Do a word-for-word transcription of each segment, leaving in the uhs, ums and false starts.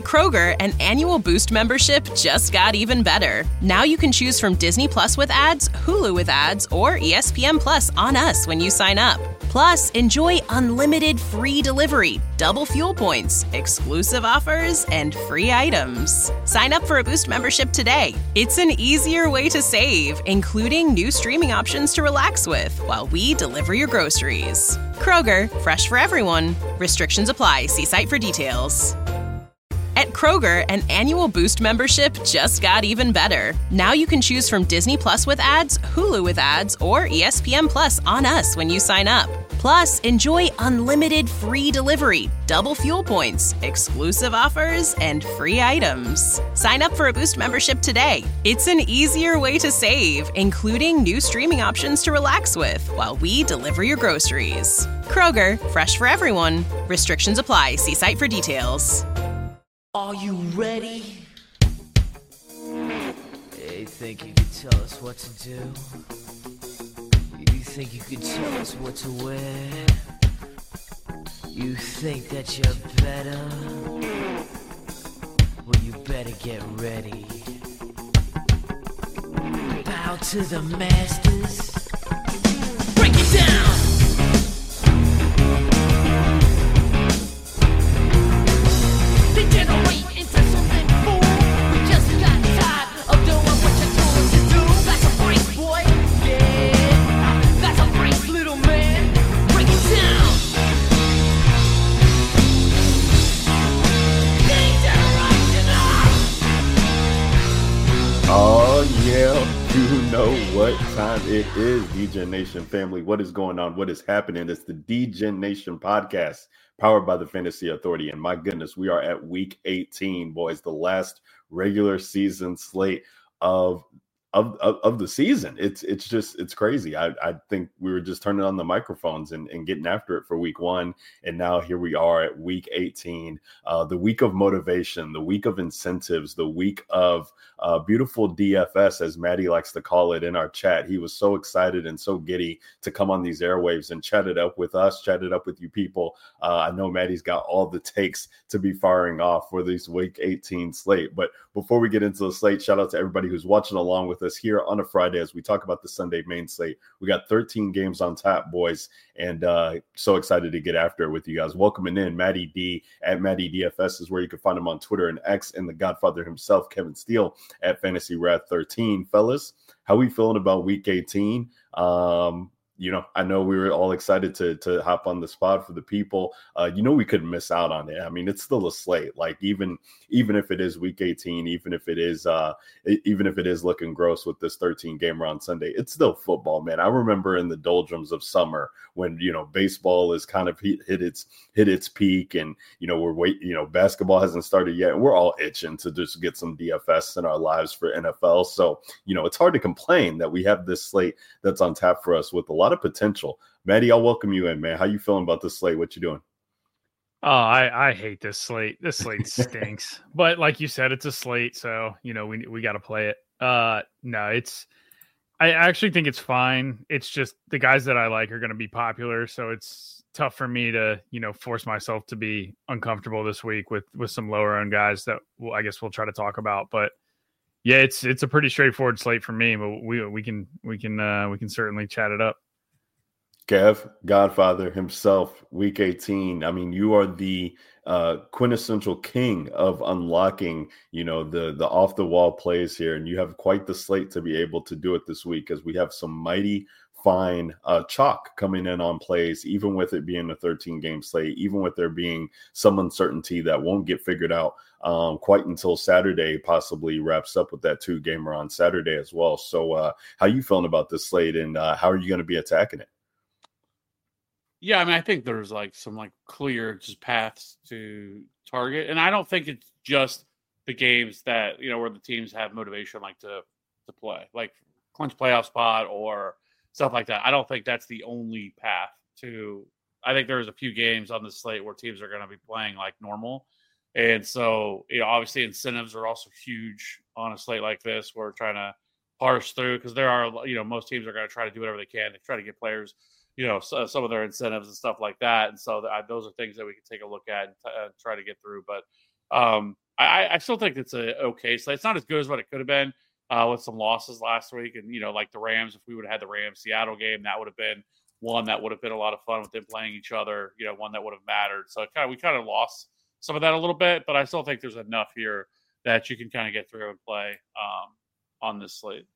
Kroger, an annual Boost membership just got even better. Now you can choose from Disney Plus with ads, Hulu with ads, or E S P N Plus on us when you sign up. Plus, enjoy unlimited free delivery, double fuel points, exclusive offers, and free items. Sign up for a Boost membership today. It's an easier way to save, including new streaming options to relax with while we deliver your groceries. Kroger, fresh for everyone. Restrictions apply. See site for details. At Kroger, an annual Boost membership just got even better. Now you can choose from Disney Plus with ads, Hulu with ads, or E S P N Plus on us when you sign up. Plus, enjoy unlimited free delivery, double fuel points, exclusive offers, and free items. Sign up for a Boost membership today. It's an easier way to save, including new streaming options to relax with while we deliver your groceries. Kroger, fresh for everyone. Restrictions apply. See site for details. Are you ready? Hey, think you could tell us what to do? You think you could tell us what to wear? You think that you're better? Well, you better get ready. Bow to the masters. Break it down! Degenerate into something fool. We just got tired of doing what you told us to do. That's a break, boy. Yeah, that's a break, little man. Break it down. Oh yeah, you know what time it is, D Gen Nation family. What is going on? What is happening? It's the D Gen Nation podcast, powered by the Fantasy Authority. And my goodness, we are at week eighteen, boys, the last regular season slate of of of, of the season. It's it's just it's crazy. I, I think we were just turning on the microphones and, and getting after it for week one. And now here we are at week eighteen, uh, the week of motivation, the week of incentives, the week of uh, beautiful D F S, as Maddie likes to call it in our chat. He was so excited and so giddy to come on these airwaves and chat it up with us, chat it up with you people. Uh, I know Maddie's got all the takes to be firing off for this week eighteen slate. But before we get into the slate, shout out to everybody who's watching along with us here on a Friday as we talk about the Sunday main slate. We got thirteen games on tap, boys, and uh, so excited to get after it with you guys. Welcoming in Maddie D at Maddie D F S is where you can find him on Twitter and X, and the Godfather himself, Kevin Steele, at Fantasy Wrath thirteen. Fellas, how we feeling about week eighteen? Um, you know, I know we were all excited to to hop on the spot for the people. Uh, you know, we couldn't miss out on it. I mean, it's still a slate. Like even even if it is week eighteen, even if it is uh, even if it is looking gross with this thirteen gamer on Sunday, it's still football, man. I remember in the doldrums of summer when you know baseball is kind of hit, hit its hit its peak, and you know we're wait. You know, basketball hasn't started yet, and we're all itching to just get some D F S in our lives for N F L. So you know, it's hard to complain that we have this slate that's on tap for us with a lot of potential. Maddie, I'll welcome you in, man. How you feeling about this slate? What you doing? Oh, I, I hate this slate. This slate stinks. But like you said, it's a slate, so you know we we got to play it. Uh, no, it's. I actually think it's fine. It's just the guys that I like are going to be popular, so it's tough for me to you know force myself to be uncomfortable this week with with some lower owned guys that we'll, I guess we'll try to talk about. But yeah, it's it's a pretty straightforward slate for me. But we we can we can uh, we can certainly chat it up. Kev, Godfather himself, week eighteen. I mean, you are the uh, quintessential king of unlocking, you know, the the off the wall plays here, and you have quite the slate to be able to do it this week, as we have some mighty fine uh, chalk coming in on plays, even with it being a thirteen game slate, even with there being some uncertainty that won't get figured out um, quite until Saturday, possibly wraps up with that two gamer on Saturday as well. So, uh, how you feeling about this slate, and uh, how are you going to be attacking it? Yeah, I mean, I think there's like some like clear just paths to target, and I don't think it's just the games that you know where the teams have motivation like to to play, like clinch playoff spot or stuff like that. I don't think that's the only path to. I think there's a few games on the slate where teams are going to be playing like normal, and so you know obviously incentives are also huge on a slate like this. We're trying to parse through because there are you know most teams are going to try to do whatever they can to try to get players. You know, so, some of their incentives and stuff like that. And so th- those are things that we can take a look at and t- uh, try to get through. But, um, I, I still think it's a okay slate. It's not as good as what it could have been uh, with some losses last week. And, you know, like the Rams, if we would have had the Rams-Seattle game, that would have been one that would have been a lot of fun with them playing each other, you know, one that would have mattered. So it kind of, we kind of lost some of that a little bit, but I still think there's enough here that you can kind of get through and play um, on this slate.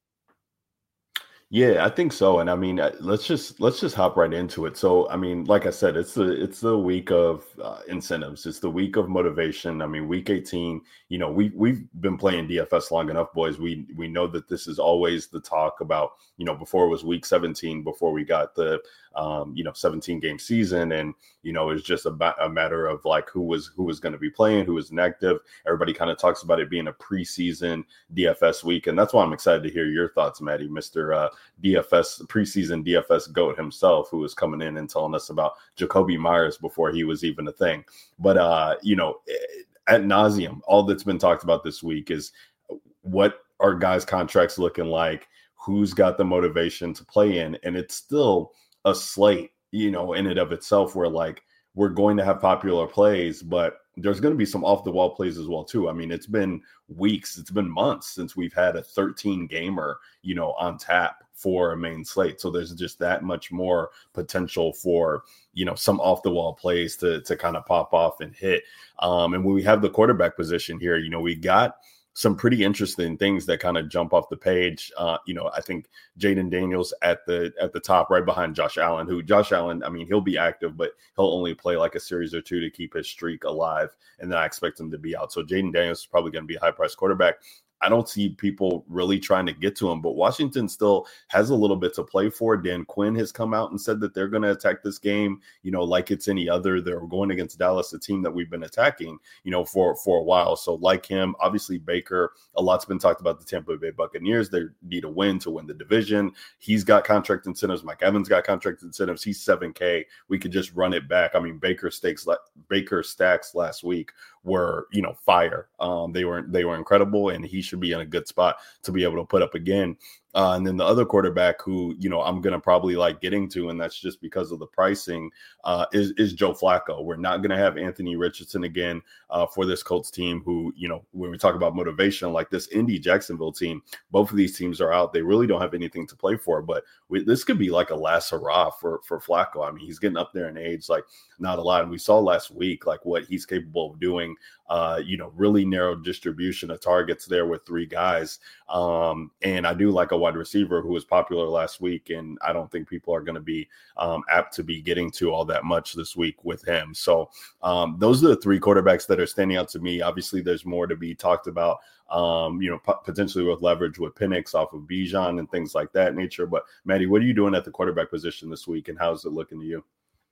Yeah, I think so. And I mean, uh, let's just let's just hop right into it. So, I mean, like I said, it's the it's the week of uh, incentives. It's the week of motivation. I mean, week eighteen. You know, we we've been playing D F S long enough, boys. We we know that this is always the talk about. You know, before it was week seventeen, before we got the um, you know seventeen game season, and you know, it's just a, ba- a matter of like who was who was going to be playing, who was inactive. Everybody kind of talks about it being a preseason D F S week, and that's why I'm excited to hear your thoughts, Maddie, Mister Uh, D F S preseason D F S GOAT himself, who was coming in and telling us about Jacoby Myers before he was even a thing. But uh, you know, ad nauseum, all that's been talked about this week is what are guys' contracts looking like, who's got the motivation to play in, and it's still a slate, you know, in and of itself, where like we're going to have popular plays, but there's going to be some off the wall plays as well too. I mean, it's been weeks, it's been months since we've had a thirteen gamer, you know, on tap for a main slate. So there's just that much more potential for, you know, some off the wall plays to to kind of pop off and hit. Um, and when we have the quarterback position here, you know, we got some pretty interesting things that kind of jump off the page. Uh, you know, I think Jaden Daniels at the at the top, right behind Josh Allen, who Josh Allen, I mean, he'll be active, but he'll only play like a series or two to keep his streak alive. And then I expect him to be out. So Jaden Daniels is probably going to be a high priced quarterback. I don't see people really trying to get to him, but Washington still has a little bit to play for. Dan Quinn has come out and said that they're going to attack this game, you know, like it's any other. They're going against Dallas, a team that we've been attacking, you know, for, for a while. So like him, obviously Baker, a lot's been talked about the Tampa Bay Buccaneers. They need a win to win the division. He's got contract incentives. Mike Evans got contract incentives. He's seven K. We could just run it back. I mean, Baker stakes, Baker stacks last week were, you know, fire. Um, they were, they were incredible, and he should be in a good spot to be able to put up again. Uh, and then the other quarterback who, you know, I'm going to probably like getting to, and that's just because of the pricing, uh, is, is Joe Flacco. We're not going to have Anthony Richardson again uh, for this Colts team who, you know, when we talk about motivation, like this Indy Jacksonville team, both of these teams are out. They really don't have anything to play for, but we, this could be like a last hurrah for, for Flacco. I mean, he's getting up there in age, like not a lot. And we saw last week, like what he's capable of doing, uh, you know, really narrow distribution of targets there with three guys. Um, and I do like a wide receiver who was popular last week, and I don't think people are going to be um, apt to be getting to all that much this week with him. So um, those are the three quarterbacks that are standing out to me. Obviously, there's more to be talked about, um, you know, p- potentially with leverage with Penix off of Bijan and things like that nature. But Maddie, what are you doing at the quarterback position this week, and how's it looking to you?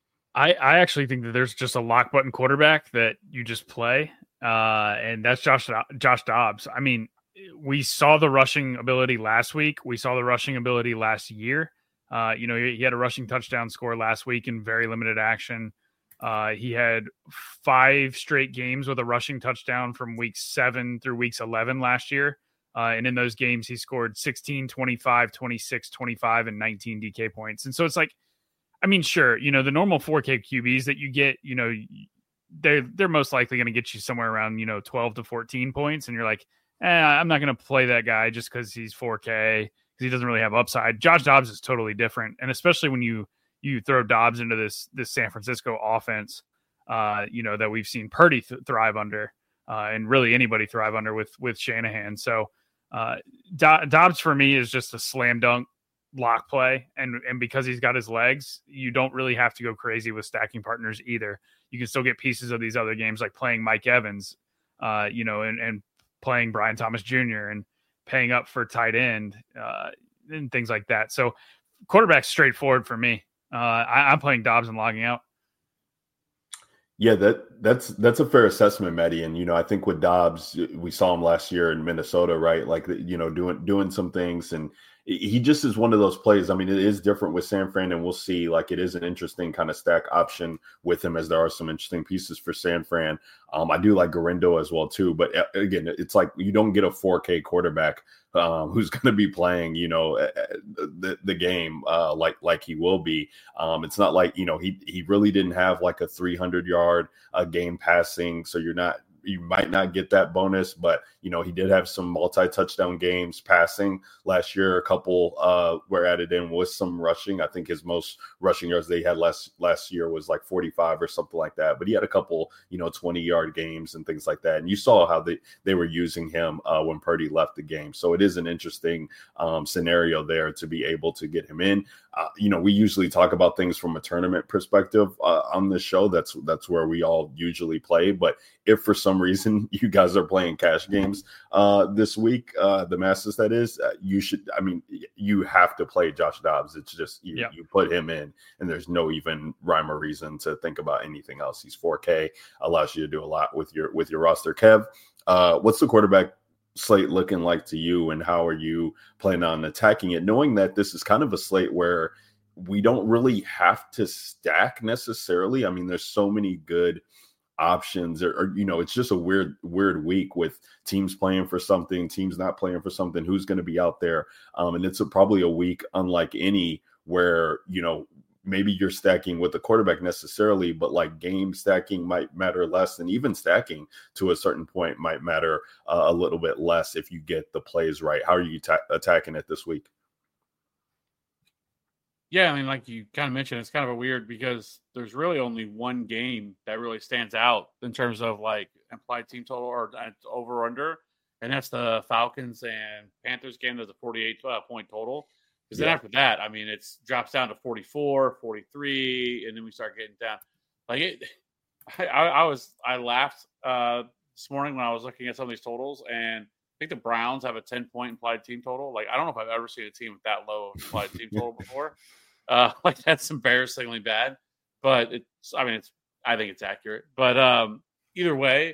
I, I actually think that there's just a lock button quarterback that you just play, uh, and that's Josh Josh Dobbs. I mean, we saw the rushing ability last week. We saw the rushing ability last year. Uh, you know, he, he had a rushing touchdown score last week in very limited action. Uh, he had five straight games with a rushing touchdown from week seven through weeks eleven last year. Uh, and in those games, he scored sixteen, twenty-five, twenty-six, twenty-five, and nineteen D K points. And so it's like, I mean, sure, you know, the normal four K Q Bs that you get, you know, they're, they're most likely going to get you somewhere around, you know, twelve to fourteen points. And you're like, eh, I'm not going to play that guy just because he's four K, because he doesn't really have upside. Josh Dobbs is totally different. And especially when you you throw Dobbs into this this San Francisco offense, uh, you know, that we've seen Purdy th- thrive under, uh, and really anybody thrive under with with Shanahan. So uh, Do- Dobbs for me is just a slam dunk lock play. And, and because he's got his legs, you don't really have to go crazy with stacking partners either. You can still get pieces of these other games, like playing Mike Evans, uh, you know, and, and playing Brian Thomas Junior and paying up for tight end uh, and things like that. So quarterback's straightforward for me. Uh, I, I'm playing Dobbs and logging out. Yeah, that that's that's a fair assessment, Maddie. And you know, I think with Dobbs, we saw him last year in Minnesota, right? Like, you know, doing doing some things, and he just is one of those plays. I mean, it is different with San Fran, and we'll see. Like, it is an interesting kind of stack option with him, as there are some interesting pieces for San Fran. Um, I do like Garindo as well too, but again, it's like you don't get a four K quarterback um, who's going to be playing, you know, the the game uh, like like he will be. Um, it's not like, you know, he he really didn't have like a three hundred yard uh, game passing, so you're not you might not get that bonus, but you know he did have some multi-touchdown games passing last year. A couple uh, were added in with some rushing. I think his most rushing yards they had last last year was like forty-five or something like that. But he had a couple, you know, twenty-yard games and things like that. And you saw how they they were using him uh, when Purdy left the game. So it is an interesting um, scenario there to be able to get him in. Uh, you know, we usually talk about things from a tournament perspective uh, on this show. That's that's where we all usually play. But if for some reason you guys are playing cash games uh, this week, uh, the Masters that is, uh, you should. I mean, you have to play Josh Dobbs. It's just you, yeah. you put him in, and there's no even rhyme or reason to think about anything else. He's four K, allows you to do a lot with your with your roster. Kev, uh, what's the quarterback slate looking like to you, and how are you planning on attacking it, knowing that this is kind of a slate where we don't really have to stack necessarily? I mean, there's so many good options, or, or you know, it's just a weird, weird week with teams playing for something, teams not playing for something, who's going to be out there. Um, and it's a, probably a week unlike any where, you know, maybe you're stacking with the quarterback necessarily, but like game stacking might matter less, and even stacking to a certain point might matter uh, a little bit less if you get the plays right. How are you ta- attacking it this week? Yeah, I mean, like you kind of mentioned, it's kind of a weird because there's really only one game that really stands out in terms of like implied team total or over under, and that's the Falcons and Panthers game. There's a forty-eight point total. Because then Yeah. after that, I mean, it drops down to forty-four, forty-three, and then we start getting down. Like it, I, I was, I laughed uh, this morning when I was looking at some of these totals, and I think the Browns have a ten point implied team total. Like I don't know if I've ever seen a team with that low implied team total before. Uh, like that's embarrassingly bad, but it's, I mean, it's, I think it's accurate. But um, either way,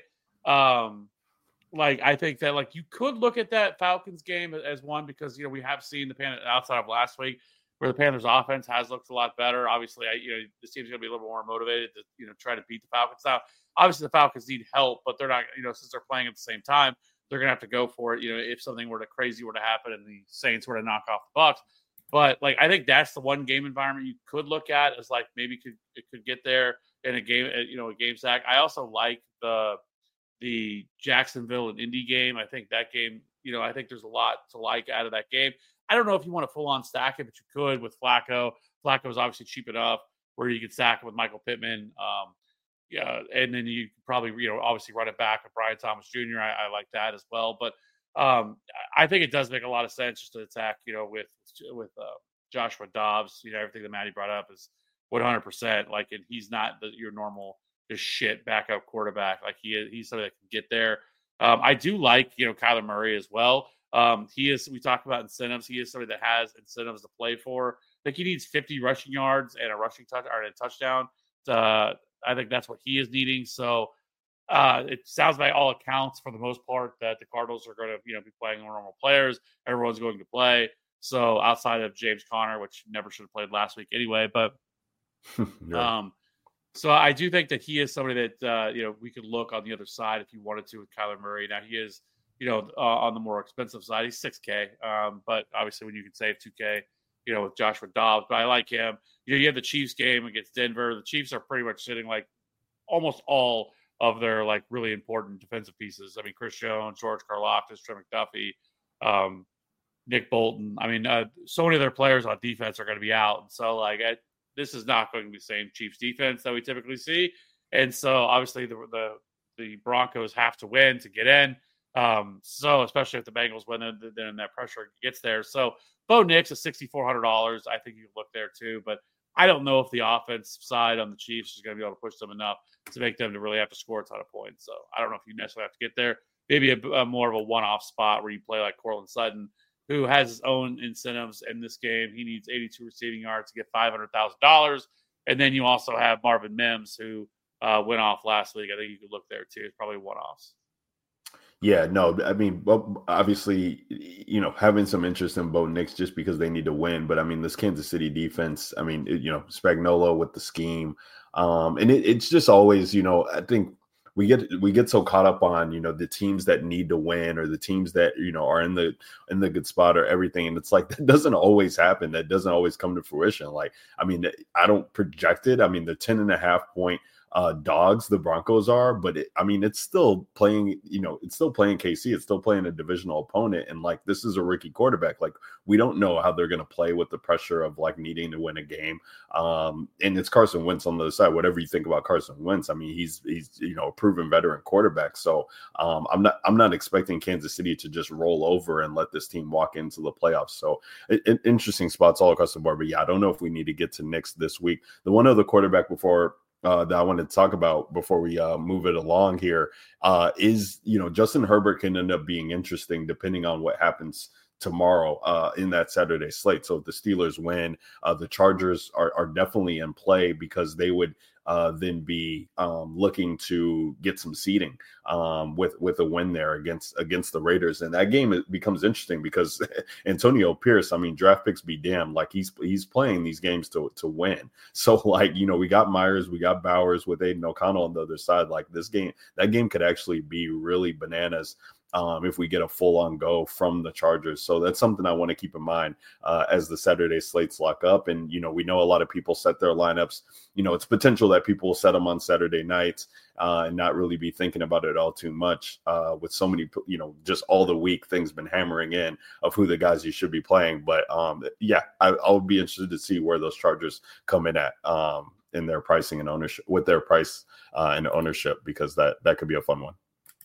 um, like I think that like you could look at that Falcons game as one because you know we have seen the Panthers outside of last week where the Panthers offense has looked a lot better. Obviously, I, you know this team's going to be a little more motivated to you know try to beat the Falcons. Now, obviously the Falcons need help, but they're not you know since they're playing at the same time, they're going to have to go for it. You know if something were to crazy were to happen and the Saints were to knock off the Bucs. But like I think that's the one game environment you could look at as like maybe could it could get there in a game you know a game sack. I also like the the Jacksonville and Indy game. I think that game, you know, I think there's a lot to like out of that game. I don't know if you want to full on stack it, but you could with Flacco. Flacco is obviously cheap enough where you could stack it with Michael Pittman. Um, yeah, and then you could probably, you know, obviously run it back with Brian Thomas Junior I, I like that as well. But um, I think it does make a lot of sense just to attack, you know, with with uh, Joshua Dobbs. You know, everything that Maddie brought up is one hundred percent. Like, and he's not the, your normal just shit backup quarterback. Like he is, he's somebody that can get there. Um, I do like, you know, Kyler Murray as well. Um, he is, we talk about incentives. He is somebody that has incentives to play for. I think he needs fifty rushing yards and a rushing touch or a touchdown. Uh, I think that's what he is needing. So uh, it sounds by all accounts, for the most part, that the Cardinals are going to, you know, be playing normal players. Everyone's going to play. So outside of James Conner, which never should have played last week anyway, but yeah. um, So I do think that he is somebody that, uh, you know, we could look on the other side if you wanted to with Kyler Murray. Now, he is, you know, uh, on the more expensive side. He's six K, um, but obviously when you can save two K, you know, with Joshua Dobbs. But I like him. You know, you have the Chiefs game against Denver. The Chiefs are pretty much sitting like almost all of their, like, really important defensive pieces. I mean, Chris Jones, George Karlaftis, Trent McDuffie, um, Nick Bolton. I mean, uh, so many of their players on defense are going to be out. And so, like, I, this is not going to be the same Chiefs defense that we typically see. And so obviously the the, the Broncos have to win to get in. Um, so especially if the Bengals win, then, then that pressure gets there. So Bo Nix is six thousand four hundred dollars. I think you can look there too. But I don't know if the offense side on the Chiefs is going to be able to push them enough to make them to really have to score a ton of points. So I don't know if you necessarily have to get there. Maybe a, a more of a one-off spot where you play like Courtland Sutton, who has his own incentives in this game. He needs eighty-two receiving yards to get five hundred thousand dollars. And then you also have Marvin Mims, who uh, went off last week. I think you could look there too. It's probably one-offs. Yeah, no, I mean, well, obviously, you know, having some interest in Bo Nix just because they need to win. But I mean, this Kansas City defense, I mean, it, you know, Spagnuolo with the scheme. Um, and it, it's just always, you know, I think we get we get so caught up on, you know, the teams that need to win or the teams that, you know, are in the in the good spot or everything. And it's like that doesn't always happen. That doesn't always come to fruition. Like, I mean, I don't project it. I mean, the ten and a half point uh, dogs the Broncos are, but it, I mean, it's still playing, you know, it's still playing K C. It's still playing a divisional opponent. And like, this is a rookie quarterback. Like, we don't know how they're going to play with the pressure of like needing to win a game. Um, and it's Carson Wentz on the other side. Whatever you think about Carson Wentz, I mean, he's, he's, you know, a proven veteran quarterback. So um, I'm not, I'm not expecting Kansas City to just roll over and let this team walk into the playoffs. So it, it, interesting spots all across the board. But yeah, I don't know if we need to get to Knicks this week. The one other quarterback before Uh, that I wanted to talk about before we uh, move it along here uh, is, you know, Justin Herbert can end up being interesting depending on what happens tomorrow uh, in that Saturday slate. So if the Steelers win, uh, the Chargers are, are definitely in play because they would uh, then be um, looking to get some seeding um, with with a win there against against the Raiders. And that game it becomes interesting because Antonio Pierce, I mean, draft picks be damned, like he's he's playing these games to to win. So like, you know, we got Myers, we got Bowers with Aiden O'Connell on the other side. Like this game, that game could actually be really bananas. Um, if we get a full-on go from the Chargers. So that's something I want to keep in mind uh, as the Saturday slates lock up. And, you know, we know a lot of people set their lineups. You know, it's potential that people will set them on Saturday nights uh, and not really be thinking about it all too much uh, with so many, you know, just all the week things been hammering in of who the guys you should be playing. But, um, yeah, I, I'll be interested to see where those Chargers come in at um, in their pricing and ownership, with their price uh, and ownership, because that, that could be a fun one.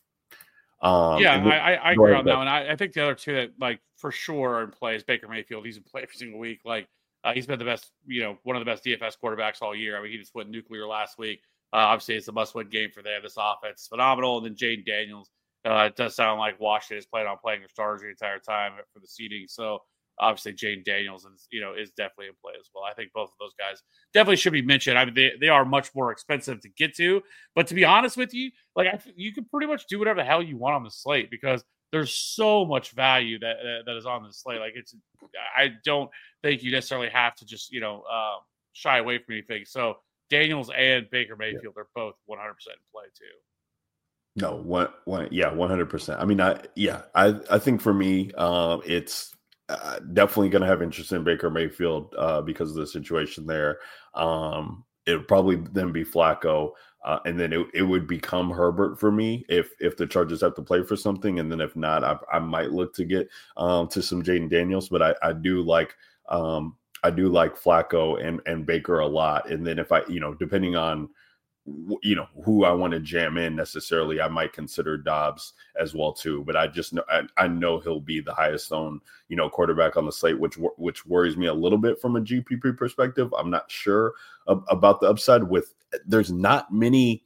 Um, yeah, then, I, I agree on that one. I, I think the other two that like for sure are in play is Baker Mayfield. He's in play every single week. Like uh, he's been the best, you know, one of the best D F S quarterbacks all year. I mean, he just went nuclear last week. Uh, obviously, it's a must-win game for them. This offense is phenomenal. And then Jaden Daniels, uh, it does sound like Washington is planning on playing their starters the entire time for the seeding. So obviously, Jaden Daniels is, you know, is definitely in play as well. I think both of those guys definitely should be mentioned. I mean, they, they are much more expensive to get to. But to be honest with you, like I, you can pretty much do whatever the hell you want on the slate because there's so much value that that, that is on the slate. Like it's, I don't think you necessarily have to just, you know, uh, shy away from anything. So Daniels and Baker Mayfield yeah. are both one hundred percent in play too. No, one, one, yeah, one hundred percent. I mean, I, yeah, I, I think for me, um, it's, Uh, definitely going to have interest in Baker Mayfield uh, because of the situation there. Um, it would probably then be Flacco, uh, and then it, it would become Herbert for me if if the Chargers have to play for something, and then if not, I, I might look to get um, to some Jaden Daniels. But I, I do like um, I do like Flacco and and Baker a lot. And then if I, you know, depending on you know who I want to jam in necessarily, I might consider Dobbs as well too. But I just know I, I know he'll be the highest owned you know quarterback on the slate, which which worries me a little bit from a G P P perspective. I'm not sure ab- about the upside. With there's not many.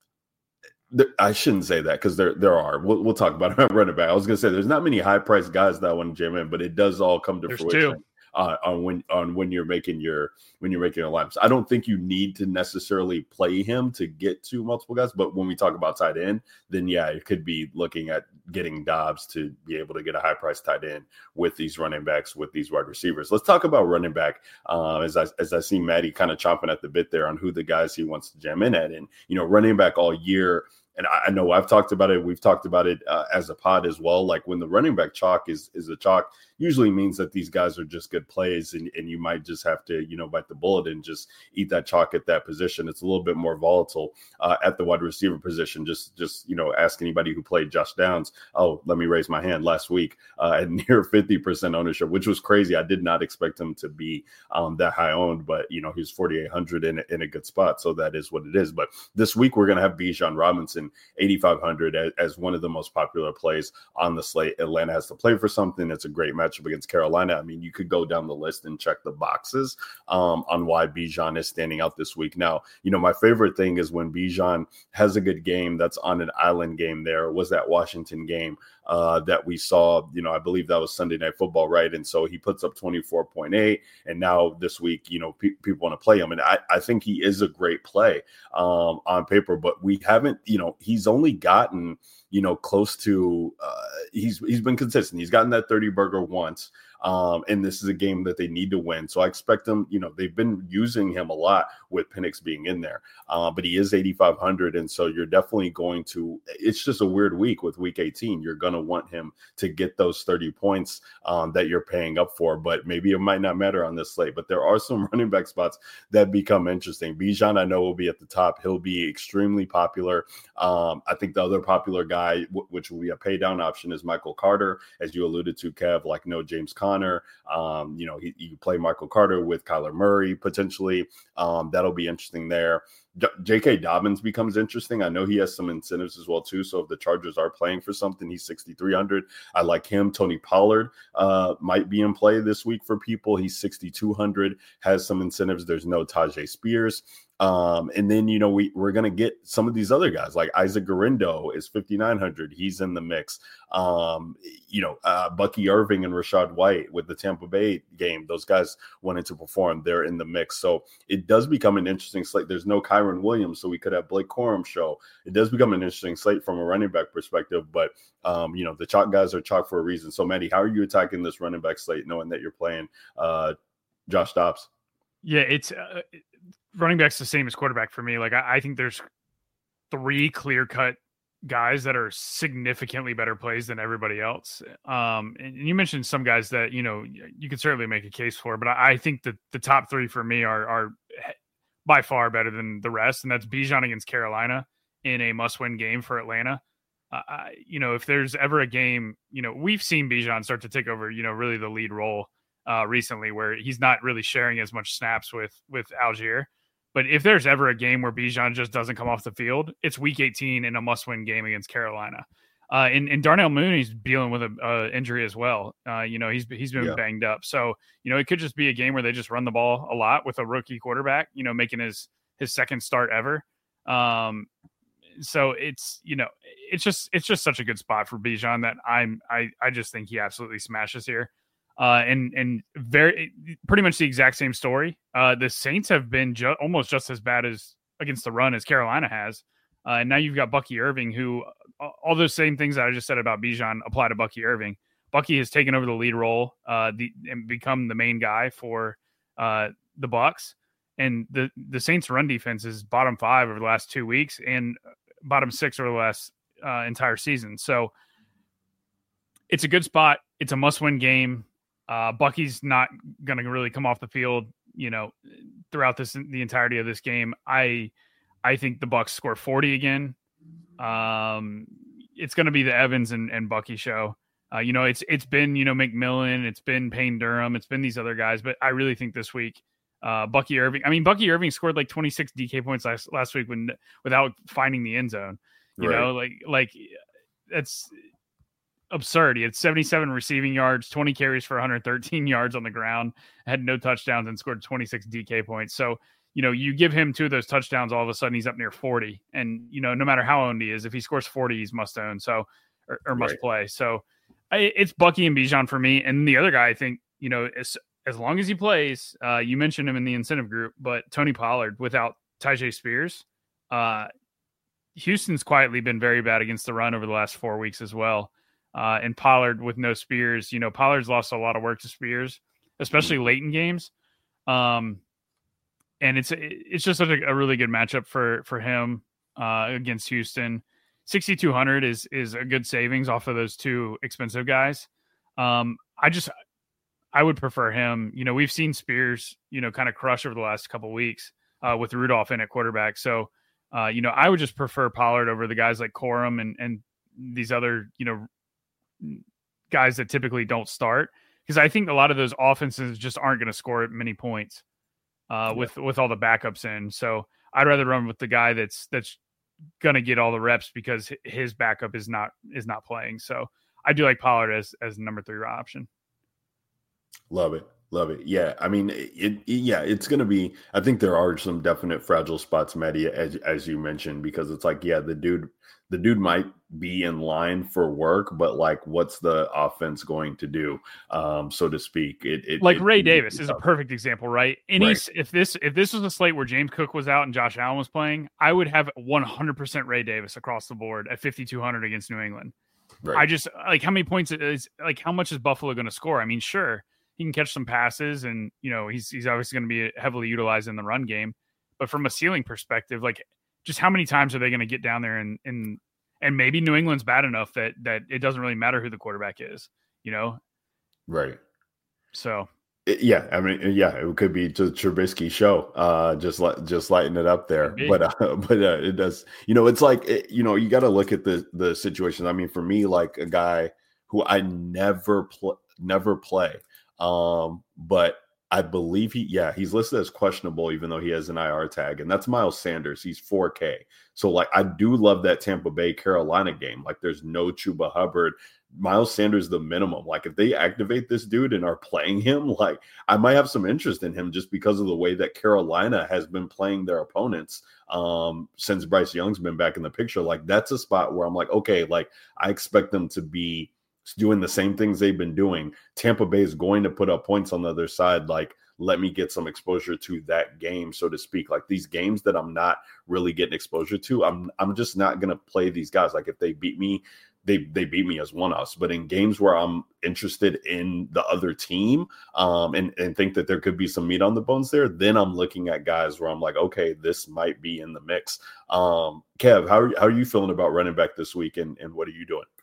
There, I shouldn't say that because there there are. We'll, we'll talk about it running back. I was gonna say there's not many high priced guys that I want to jam in, but it does all come to there's fruition. Two. Uh, on when on when you're making your when you're making your lineups. I don't think you need to necessarily play him to get to multiple guys, but when we talk about tight end, then yeah, it could be looking at getting Dobbs to be able to get a high price tight end with these running backs, with these wide receivers. Let's talk about running back. Uh, as I as I see Maddie kind of chomping at the bit there on who the guys he wants to jam in at, and you know, running back all year. And I know I've talked about it. We've talked about it uh, as a pod as well. Like when the running back chalk is is a chalk, usually means that these guys are just good plays, and, and you might just have to, you know, bite the bullet and just eat that chalk at that position. It's a little bit more volatile uh, at the wide receiver position. Just, just you know, ask anybody who played Josh Downs. Oh, let me raise my hand last week uh, at near fifty percent ownership, which was crazy. I did not expect him to be um, that high owned, but, you know, he's forty-eight hundred in, in a good spot. So that is what it is. But this week we're going to have Bijan Robinson eighty-five hundred as, as one of the most popular plays on the slate. Atlanta has to play for something. It's a great matchup against Carolina. I mean, you could go down the list and check the boxes um, on why Bijan is standing out this week. Now, you know, my favorite thing is when Bijan has a good game that's on an island game. There was that Washington game uh, that we saw, you know, I believe that was Sunday Night Football, right? And so he puts up twenty-four point eight, and now this week, you know, pe- people want to play him. And I, I think he is a great play um, on paper, but we haven't, you know, he's only gotten, you know, close to, uh, he's he's been consistent. He's gotten that thirty burger once. Um, and this is a game that they need to win. So I expect them, you know, they've been using him a lot with Penix being in there, uh, but he is eighty-five hundred. And so you're definitely going to, it's just a weird week with week eighteen. You're going to want him to get those thirty points um, that you're paying up for, but maybe it might not matter on this slate. But there are some running back spots that become interesting. Bijan, I know, will be at the top. He'll be extremely popular. Um, I think the other popular guy, w- which will be a pay down option, is Michael Carter, as you alluded to, Kev, like no James Conner. Um, you know, he, you play Michael Carter with Kyler Murray potentially. Um, that'll be interesting there. J K. Dobbins becomes interesting. I know he has some incentives as well, too. So if the Chargers are playing for something, he's sixty-three hundred. I like him. Tony Pollard uh, might be in play this week for people. He's sixty-two hundred, has some incentives. There's no Tajay Spears. Um, and then, you know, we, we're going to get some of these other guys like Isaac Garindo is fifty-nine hundred. He's in the mix. Um, you know, uh, Bucky Irving and Rashad White with the Tampa Bay game. Those guys wanted to perform. They're in the mix. So it does become an interesting slate. There's no Kyron Williams, so we could have Blake Corum show. It does become an interesting slate from a running back perspective, but, um, you know, the chalk guys are chalk for a reason. So, Maddie, how are you attacking this running back slate knowing that you're playing uh, Josh Dobbs? Yeah, it's uh, – running back's the same as quarterback for me. Like I, I think there's three clear cut guys that are significantly better plays than everybody else. Um, and you mentioned some guys that, you know, you could certainly make a case for, but I, I think that the top three for me are, are by far better than the rest. And that's Bijan against Carolina in a must win game for Atlanta. Uh, I, you know, if there's ever a game, you know, we've seen Bijan start to take over, you know, really the lead role uh, recently where he's not really sharing as much snaps with, with Algier. But if there's ever a game where Bijan just doesn't come off the field, it's week eighteen in a must-win game against Carolina. Uh, and, and Darnell Mooney's dealing with an uh, injury as well. Uh, you know, he's he's been yeah. banged up. So, you know, it could just be a game where they just run the ball a lot with a rookie quarterback, you know, making his his second start ever. Um, so it's, you know, it's just it's just such a good spot for Bijan that I'm I I just think he absolutely smashes here. Uh, and and very pretty much the exact same story. Uh, the Saints have been ju- almost just as bad as against the run as Carolina has. Uh, and now you've got Bucky Irving, who uh, all those same things that I just said about Bijan apply to Bucky Irving. Bucky has taken over the lead role uh, the, and become the main guy for uh, the Bucs. And the, the Saints run defense is bottom five over the last two weeks and bottom six over the last uh, entire season. So it's a good spot. It's a must-win game. Uh, Bucky's not going to really come off the field, you know, throughout this the entirety of this game. I I think the Bucs score forty again. Um, it's going to be the Evans and, and Bucky show. Uh, you know, it's it's been you know McMillan, it's been Payne Durham, it's been these other guys, but I really think this week, uh, Bucky Irving. I mean, Bucky Irving scored like twenty-six D K points last last week when without finding the end zone. You right. know, like like that's absurd. He had seventy-seven receiving yards, twenty carries for one hundred thirteen yards on the ground, had no touchdowns, and scored twenty-six D K points. So, you know, you give him two of those touchdowns, all of a sudden he's up near forty. And, you know, no matter how owned he is, if he scores forty, he's must own. So, or, or must right. play. So I, it's Bucky and Bijan for me. And the other guy, I think, you know, as, as long as he plays, uh, you mentioned him in the incentive group, but Tony Pollard without Tajay Spears, uh, Houston's quietly been very bad against the run over the last four weeks as well. Uh, and Pollard with no Spears, you know, Pollard's lost a lot of work to Spears, especially late in games. Um, and it's it's just such a, a really good matchup for for him uh, against Houston. sixty-two hundred is is a good savings off of those two expensive guys. Um, I just I would prefer him. You know, we've seen Spears, you know, kind of crush over the last couple of weeks uh, with Rudolph in at quarterback. So, uh, you know, I would just prefer Pollard over the guys like Corum and and these other, you know, guys that typically don't start, because I think a lot of those offenses just aren't going to score many points uh, yeah. with with all the backups in. So I'd rather run with the guy that's that's going to get all the reps because his backup is not is not playing. So I do like Pollard as as number three option. Love it. Love it. Yeah. I mean, it, it yeah, it's going to be, I think there are some definite fragile spots, Maddie, as, as you mentioned, because it's like, yeah, the dude, the dude might be in line for work, but like, what's the offense going to do? Um, so to speak, it, it like it, Ray it, Davis it, is a perfect example, right? Any, right. if this, if this was a slate where James Cook was out and Josh Allen was playing, I would have one hundred percent Ray Davis across the board at fifty-two hundred against New England. Right. I just like how many points it is, like how much is Buffalo going to score? I mean, sure. he can catch some passes, and you know he's he's obviously going to be heavily utilized in the run game. But from a ceiling perspective, like just how many times are they going to get down there and and and maybe New England's bad enough that that it doesn't really matter who the quarterback is, you know? Right. So. Yeah, I mean, yeah, it could be just Trubisky show, uh, just like just lighting it up there. But uh, but uh, it does, you know, it's like it, you know, you got to look at the the situation. I mean, for me, like a guy who I never play, never play, um, but I believe he, yeah, he's listed as questionable, even though he has an I R tag, and that's Miles Sanders. He's four K. So like, I do love that Tampa Bay Carolina game. Like, there's no Chuba Hubbard. Miles Sanders the minimum. Like if they activate this dude and are playing him, like I might have some interest in him just because of the way that Carolina has been playing their opponents um since Bryce Young's been back in the picture. Like that's a spot where I'm like, okay, like I expect them to be doing the same things they've been doing. Tampa Bay is going to put up points on the other side. Like let me get some exposure to that game, so to speak. Like these games that I'm not really getting exposure to, I'm I'm just not going to play these guys. Like if they beat me, they they beat me as one-offs. But in games where I'm interested in the other team um, and, and think that there could be some meat on the bones there, then I'm looking at guys where I'm like, okay, this might be in the mix. Um, Kev, how are, how are you feeling about running back this week, and, and what are you doing?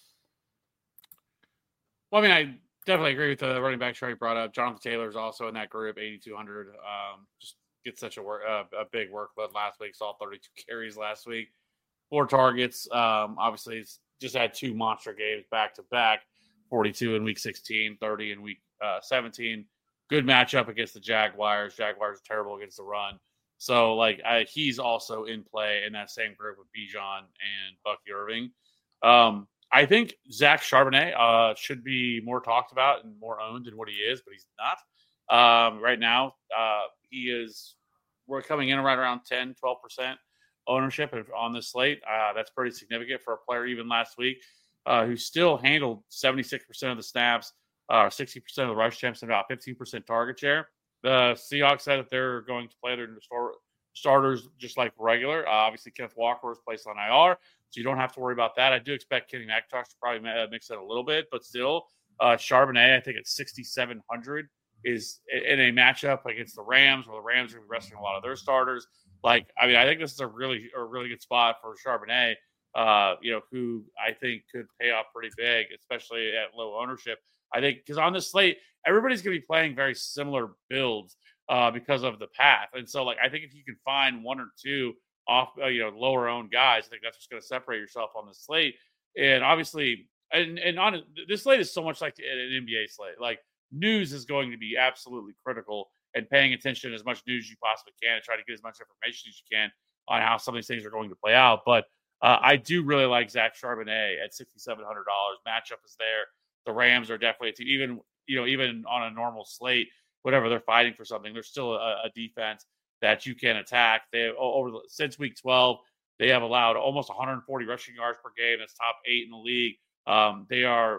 Well, I mean, I definitely agree with the running back shot you brought up. Jonathan Taylor is also in that group, eighty-two hundred. Um, just gets such a work, uh, a big workload last week. Saw thirty-two carries last week, four targets. Um, obviously, it's just had two monster games back to back, forty-two in week sixteen, thirty in week uh, seventeen. Good matchup against the Jaguars. Jaguars are terrible against the run. So, like, I, he's also in play in that same group with Bijan and Bucky Irving. Um, I think Zach Charbonnet uh, should be more talked about and more owned than what he is, but he's not. Um, right now, uh, he is, we're coming in right around ten, twelve percent ownership on this slate. Uh, that's pretty significant for a player even last week uh, who still handled seventy-six percent of the snaps, uh, sixty percent of the rush attempts, and about fifteen percent target share. The Seahawks said that they're going to play their starters just like regular. Uh, obviously, Kenneth Walker was placed on I R, so you don't have to worry about that. I do expect Kenny McIntosh to probably mix it a little bit, but still, uh, Charbonnet, I think at sixty-seven hundred is in a matchup against the Rams, where the Rams are resting a lot of their starters. Like, I mean, I think this is a really, a really good spot for Charbonnet, uh, you know, who I think could pay off pretty big, especially at low ownership. I think because on this slate, everybody's going to be playing very similar builds uh, because of the path. And so, like, I think if you can find one or two off, uh, you know, lower owned guys, I think that's what's going to separate yourself on the slate. And obviously, and, and on this slate is so much like an N B A slate. Like, news is going to be absolutely critical, and paying attention to as much news as you possibly can and try to get as much information as you can on how some of these things are going to play out. But uh, I do really like Zach Charbonnet at sixty-seven hundred dollars. Matchup is there. The Rams are definitely a team, even, you know, even on a normal slate, whatever they're fighting for something, there's still a, a defense that you can attack. They over the, since week twelve, they have allowed almost one hundred forty rushing yards per game. That's top eight in the league. Um, they are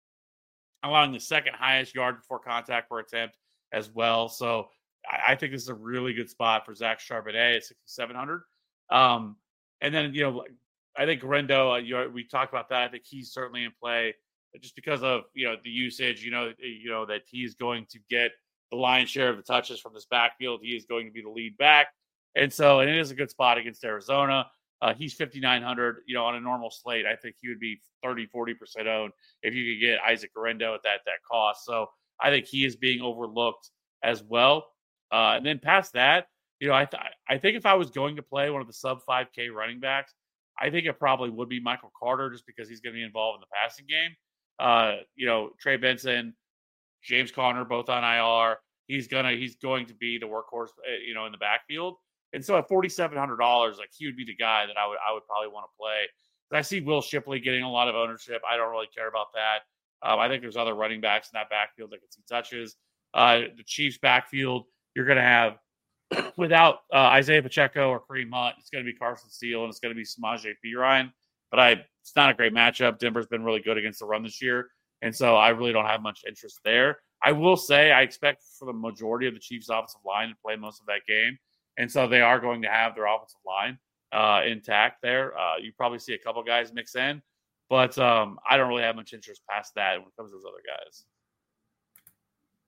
allowing the second highest yard before contact per attempt as well. So I, I think this is a really good spot for Zach Charbonnet at sixty-seven hundred. Um, and then, you know, I think Guerendo, uh, you know, we talked about that. I think he's certainly in play just because of, you know, the usage, you know, you know, that he's going to get the lion's share of the touches from this backfield. He is going to be the lead back. And so, and it is a good spot against Arizona. Uh, he's fifty-nine hundred, you know, on a normal slate. I think he would be thirty, forty percent owned if you could get Isaac Guerendo at that, that cost. So I think he is being overlooked as well. Uh, and then past that, you know, I, th- I think if I was going to play one of the sub five K running backs, I think it probably would be Michael Carter, just because he's going to be involved in the passing game. Uh, you know, Trey Benson, James Conner, both on I R. He's gonna he's going to be the workhorse, you know, in the backfield. And so at forty-seven hundred dollars, like, he would be the guy that I would I would probably want to play. But I see Will Shipley getting a lot of ownership. I don't really care about that. Um, I think there's other running backs in that backfield that can see touches. Uh, the Chiefs backfield, you're going to have without uh, Isaiah Pacheco or Kareem Hunt, it's going to be Carson Steele and it's going to be Samaje Perine. But I, it's not a great matchup. Denver's been really good against the run this year, and so I really don't have much interest there. I will say I expect for the majority of the Chiefs' offensive line to play most of that game, and so they are going to have their offensive line uh, intact there. Uh, you probably see a couple guys mix in, but um, I don't really have much interest past that when it comes to those other guys.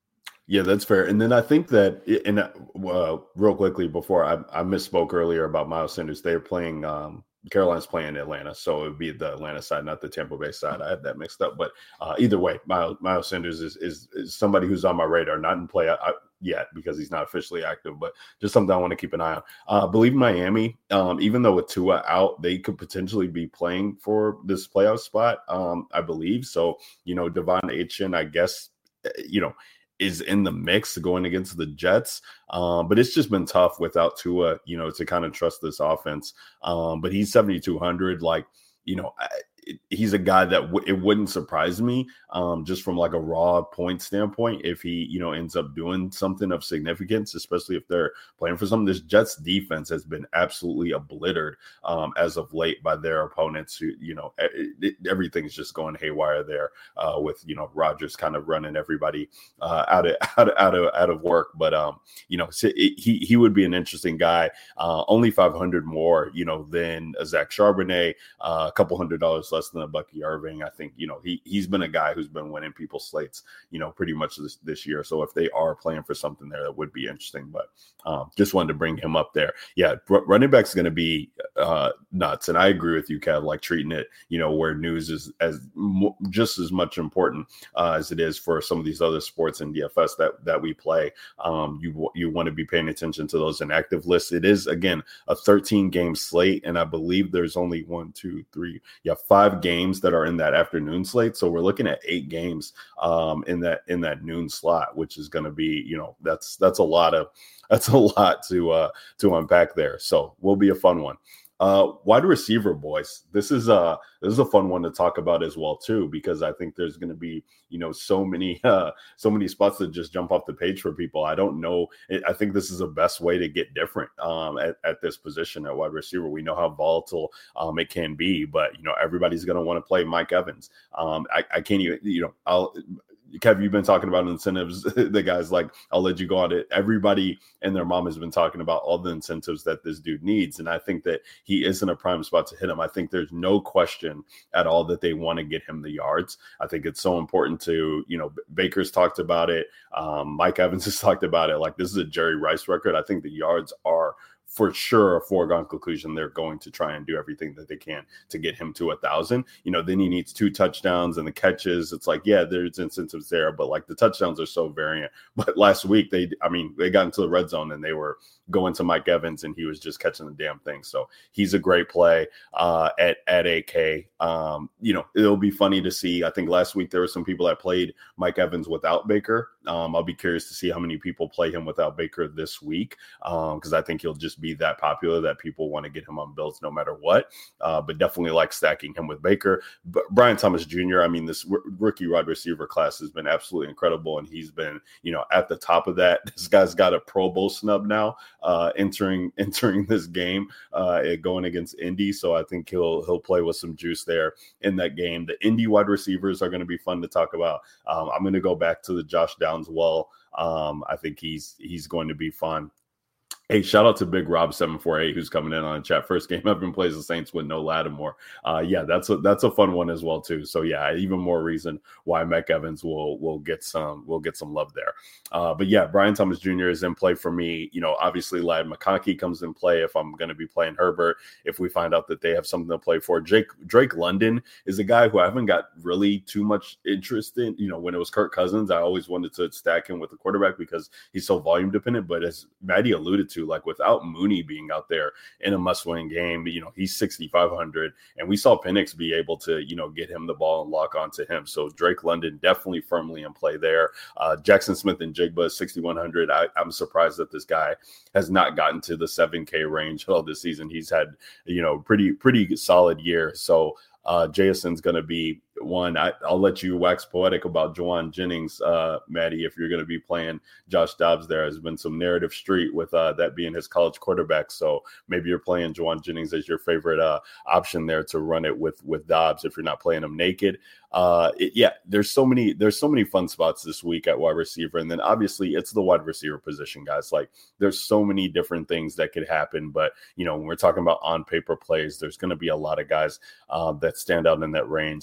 Yeah, that's fair. And then I think that, and uh, real quickly before I, I misspoke earlier about Miles Sanders, they're playing, um, Carolina's playing Atlanta, so it would be the Atlanta side, not the Tampa Bay side. I had that mixed up, but uh, either way, Miles, Miles Sanders is, is is somebody who's on my radar, not in play I, yet because he's not officially active, but just something I want to keep an eye on. Uh, I believe Miami, um, even though with Tua out, they could potentially be playing for this playoff spot. Um, I believe so. You know, Devon Achane, I guess, you know, is in the mix going against the Jets. Um, but it's just been tough without Tua, you know, to kind of trust this offense. Um, but he's seventy-two hundred, like, you know, I, it, he's a guy that w- it wouldn't surprise me um, just from like a raw point standpoint if he, you know, ends up doing something of significance, especially if they're playing for something. This Jets defense has been absolutely obliterated um, as of late by their opponents who, you know, it, it, everything's just going haywire there uh, with, you know, Rodgers kind of running everybody uh, out of out of out of out of work. But um, you know, so it, he he would be an interesting guy. Uh, only five hundred more, you know, than a Zach Charbonnet, uh, a couple hundred dollars less than a Bucky Irving. I think, you know, he he's been a guy who's been winning people's slates, you know, pretty much this this year. So if they are playing for something there, that would be interesting. But um, just wanted to bring him up there. Yeah, r- running back's going to be uh, nuts, and I agree with you, Kev. Like treating it, you know, where news is as mo- just as much important uh, as it is for some of these other sports in D F S that that we play. Um, you you want to be paying attention to those inactive lists. It is again a thirteen game slate, and I believe there's only one, two, three, yeah, five games that are in that afternoon slate. So we're looking at eight games um, in that in that noon slot, which is going to be, you know, that's that's a lot of that's a lot to uh, to unpack there. So will be a fun one. Uh, wide receiver, boys. This is a this is a fun one to talk about as well too, because I think there's going to be, you know, so many uh, so many spots that just jump off the page for people. I don't know. I think this is the best way to get different um, at, at this position at wide receiver. We know how volatile um, it can be, but you know everybody's going to want to play Mike Evans. Um, I, I can't even, you know, I'll. Kev, you've been talking about incentives. The guys like, I'll let you go on it. Everybody and their mom has been talking about all the incentives that this dude needs. And I think that he is in a prime spot to hit him. I think there's no question at all that they want to get him the yards. I think it's so important to, you know, Baker's talked about it. Um, Mike Evans has talked about it. Like, this is a Jerry Rice record. I think the yards are for sure a foregone conclusion. They're going to try and do everything that they can to get him to a thousand. You know, then he needs two touchdowns and the catches. It's like, yeah, there's incentives there, but like the touchdowns are so variant. But last week they, I mean, they got into the red zone and they were going to Mike Evans and he was just catching the damn thing. So he's a great play uh, at, at A K. Um, you know, it'll be funny to see. I think last week there were some people that played Mike Evans without Baker. Um, I'll be curious to see how many people play him without Baker this week. Um, cause I think he'll just be that popular that people want to get him on builds no matter what. Uh, but definitely like stacking him with Baker. But Brian Thomas Junior, I mean, this r- rookie wide receiver class has been absolutely incredible. And he's been, you know, at the top of that. This guy's got a Pro Bowl snub now, uh, entering, entering this game, uh, going against Indy. So I think he'll, he'll play with some juice there in that game. The Indy wide receivers are going to be fun to talk about. Um, I'm going to go back to the Josh Downs well. Um, I think he's, he's going to be fun. Hey, shout out to Big Rob seven four eight who's coming in on the chat. First game I've been plays the Saints with no Lattimore. Uh, yeah, that's a that's a fun one as well too. So yeah, even more reason why Mike Evans will will get some will get some love there. Uh, but yeah, Brian Thomas Junior is in play for me. You know, obviously Ladd McConkey comes in play if I'm going to be playing Herbert. If we find out that they have something to play for, Jake Drake London is a guy who I haven't got really too much interest in. You know, when it was Kirk Cousins, I always wanted to stack him with the quarterback because he's so volume dependent. But as Maddie alluded to, like without Mooney being out there in a must-win game, you know, he's sixty-five hundred, and we saw Penix be able to, you know, get him the ball and lock onto him. So Drake London definitely firmly in play there. Uh, Jackson Smith and Jigba sixty-one hundred. I, I'm surprised that this guy has not gotten to the seven K range all this season. He's had, you know, pretty pretty solid year. So uh, Jason's going to be one. I, I'll let you wax poetic about Juwan Jennings, uh, Maddie, if you're going to be playing Josh Dobbs. There has been some narrative street with uh, that being his college quarterback. So maybe you're playing Juwan Jennings as your favorite uh, option there to run it with with Dobbs if you're not playing him naked. Uh, it, yeah, there's so many there's so many fun spots this week at wide receiver, and then obviously it's the wide receiver position, guys. Like there's so many different things that could happen, but you know when we're talking about on paper plays, there's going to be a lot of guys uh, that stand out in that range. The Rams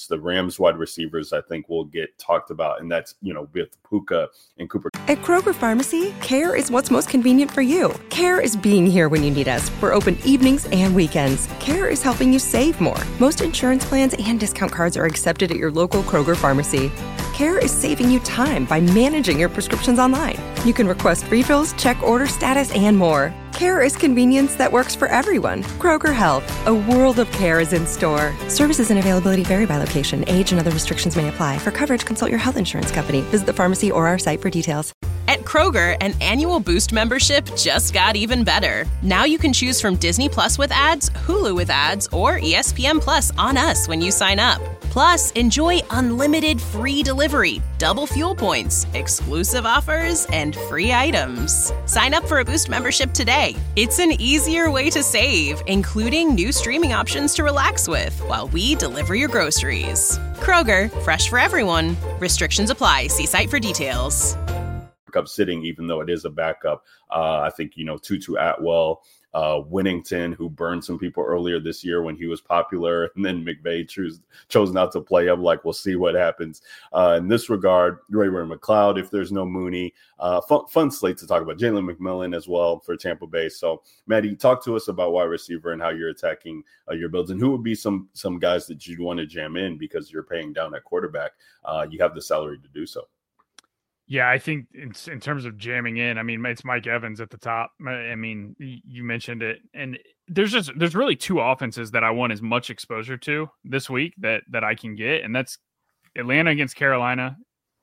Rams wide receivers I think will get talked about, and that's, you know, with Puka and Cooper. At Kroger Pharmacy, care is what's most convenient for you. Care is being here when you need us. We're open evenings and weekends. Care is helping you save more. Most insurance plans and discount cards are accepted at your local Kroger Pharmacy. Care is saving you time by managing your prescriptions online. You can request refills, check order status, and more. Care is convenience that works for everyone. Kroger Health, a world of care is in store. Services and availability vary by location. Age and other restrictions may apply. For coverage, consult your health insurance company. Visit the pharmacy or our site for details. At Kroger, an annual Boost membership just got even better. Now you can choose from Disney Plus with ads, Hulu with ads, or E S P N Plus on us when you sign up. Plus, enjoy unlimited free delivery, double fuel points, exclusive offers, and free items. Sign up for a Boost membership today. It's an easier way to save, including new streaming options to relax with while we deliver your groceries. Kroger, fresh for everyone. Restrictions apply. See site for details. Up sitting, even though it is a backup. Uh, I think, you know, Tutu Atwell, uh, Winnington, who burned some people earlier this year when he was popular, and then McVay chose, chose not to play him. Like, we'll see what happens. Uh, in this regard, Ray Ray McLeod, if there's no Mooney, uh, fun, fun slate to talk about. Jalen McMillan as well for Tampa Bay. So, Maddie, talk to us about wide receiver and how you're attacking uh, your builds, and who would be some some guys that you'd want to jam in because you're paying down at quarterback. Uh, you have the salary to do so. Yeah, I think in, in terms of jamming in, I mean, it's Mike Evans at the top. I mean, you mentioned it, and there's just there's really two offenses that I want as much exposure to this week that that I can get, and that's Atlanta against Carolina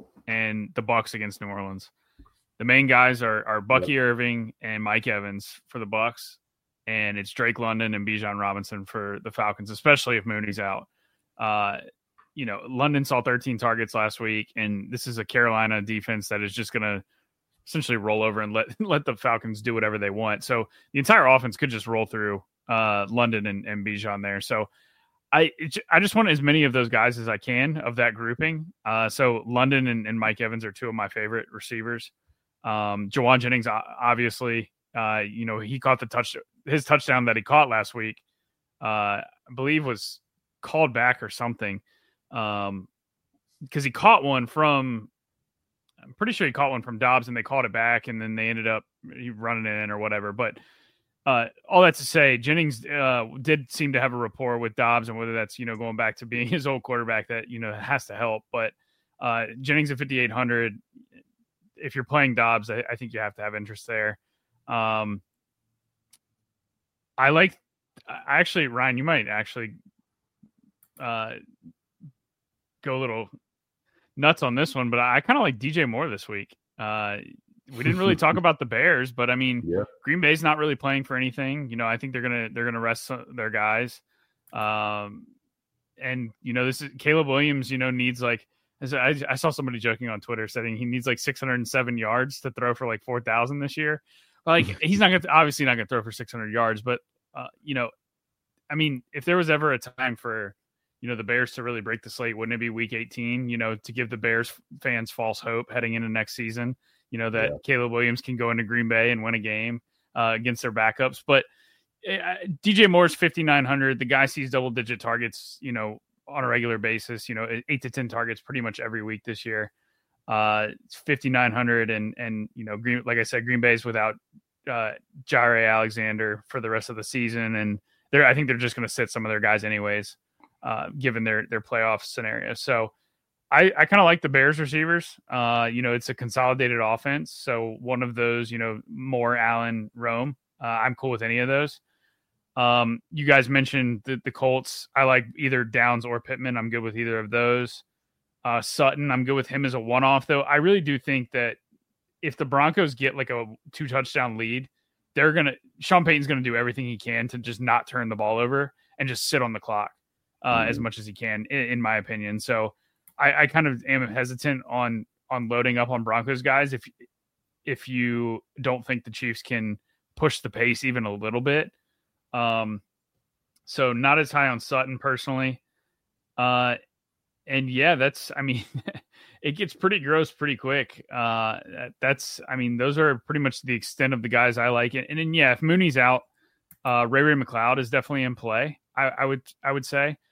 and the Bucs against New Orleans. The main guys are are Bucky yep. Irving and Mike Evans for the Bucs, and it's Drake London and Bijan Robinson for the Falcons, especially if Mooney's out. Uh, You know, London saw thirteen targets last week, and this is a Carolina defense that is just going to essentially roll over and let let the Falcons do whatever they want. So the entire offense could just roll through uh, London and, and Bijan there. So I I just want as many of those guys as I can of that grouping. Uh, so London and, and Mike Evans are two of my favorite receivers. Um, Jawan Jennings, obviously, uh, you know, he caught the touch his touchdown that he caught last week. Uh, I believe was called back or something. Um, because he caught one from, I'm pretty sure he caught one from Dobbs and they called it back and then they ended up running it in or whatever. But uh, all that to say, Jennings uh, did seem to have a rapport with Dobbs, and whether that's, you know, going back to being his old quarterback that, you know, has to help. But uh, Jennings at fifty-eight hundred, if you're playing Dobbs, I, I think you have to have interest there. Um, I like, actually, Ryan, you might actually, uh, go a little nuts on this one, but I kind of like D J Moore this week. Uh, we didn't really talk about the Bears, but I mean, yeah. Green Bay's not really playing for anything. You know, I think they're gonna they're gonna rest their guys. Um, and you know, this is Caleb Williams. You know, needs like I, I saw somebody joking on Twitter saying he needs like six hundred seven yards to throw for like four thousand this year. Like he's not gonna obviously not gonna throw for six hundred yards, but uh, you know, I mean, if there was ever a time for, you know, the Bears to really break the slate, wouldn't it be week eighteen, you know, to give the Bears fans false hope heading into next season, you know, that yeah. Caleb Williams can go into Green Bay and win a game uh, against their backups. But uh, D J Moore's fifty-nine hundred. The guy sees double digit targets, you know, on a regular basis, you know, eight to ten targets pretty much every week this year. Uh, it's fifty-nine hundred. And, and, you know, Green, like I said, Green Bay's without uh, Jaire Alexander for the rest of the season. And they're, I think they're just going to sit some of their guys anyways. Uh, given their their playoff scenario. So I, I kind of like the Bears receivers. Uh, you know, it's a consolidated offense. So one of those, you know, Moore, Allen, Rome, uh, I'm cool with any of those. Um, you guys mentioned the, the Colts. I like either Downs or Pittman. I'm good with either of those. Uh, Sutton, I'm good with him as a one-off, though. I really do think that if the Broncos get like a two touchdown lead, they're going to, Sean Payton's going to do everything he can to just not turn the ball over and just sit on the clock. Uh, as much as he can, in, in my opinion. So I, I kind of am hesitant on on loading up on Broncos guys if if you don't think the Chiefs can push the pace even a little bit. Um, so not as high on Sutton personally. Uh, and yeah, that's, I mean, it gets pretty gross pretty quick. Uh, that's, I mean, those are pretty much the extent of the guys I like. And, and then, yeah, if Mooney's out, uh, Ray Ray McLeod is definitely in play. I, I would, I would say.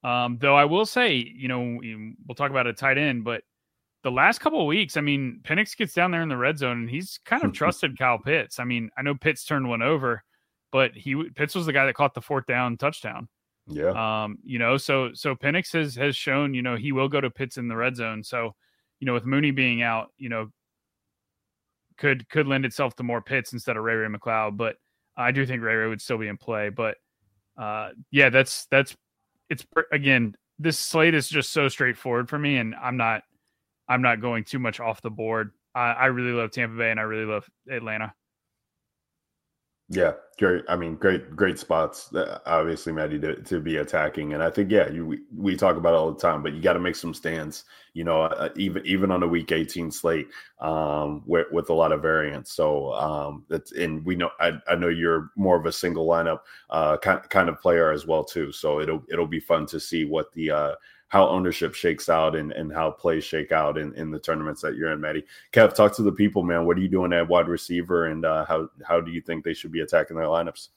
Um, though I will say, you know, we'll talk about a tight end, but the last couple of weeks, I mean, Penix gets down there in the red zone and he's kind of trusted Kyle Pitts. I mean, I know Pitts turned one over, but he Pitts was the guy that caught the fourth down touchdown. Yeah. Um, you know, so so Penix has has shown, you know, he will go to Pitts in the red zone. So, you know, with Mooney being out, you know, could could lend itself to more Pitts instead of Ray Ray McCloud. But I do think Ray Ray would still be in play. But uh, yeah, that's that's it's again, this slate is just so straightforward for me, and I'm not I'm not going too much off the board. I, I really love Tampa Bay and I really love Atlanta. Yeah, great. I mean, great, great spots. Uh, obviously, Maddie, to, to be attacking, and I think, yeah, you we, we talk about it all the time, but you got to make some stands. You know, uh, even even on a Week eighteen slate, um, with, with a lot of variance. So um, that's and we know I, I know you're more of a single lineup uh kind kind of player as well too. So it'll it'll be fun to see what the uh, how ownership shakes out and, and how plays shake out in, in the tournaments that you're in, Maddie. Kev, talk to the people, man. What are you doing at wide receiver, and uh, how how do you think they should be attacking their lineups?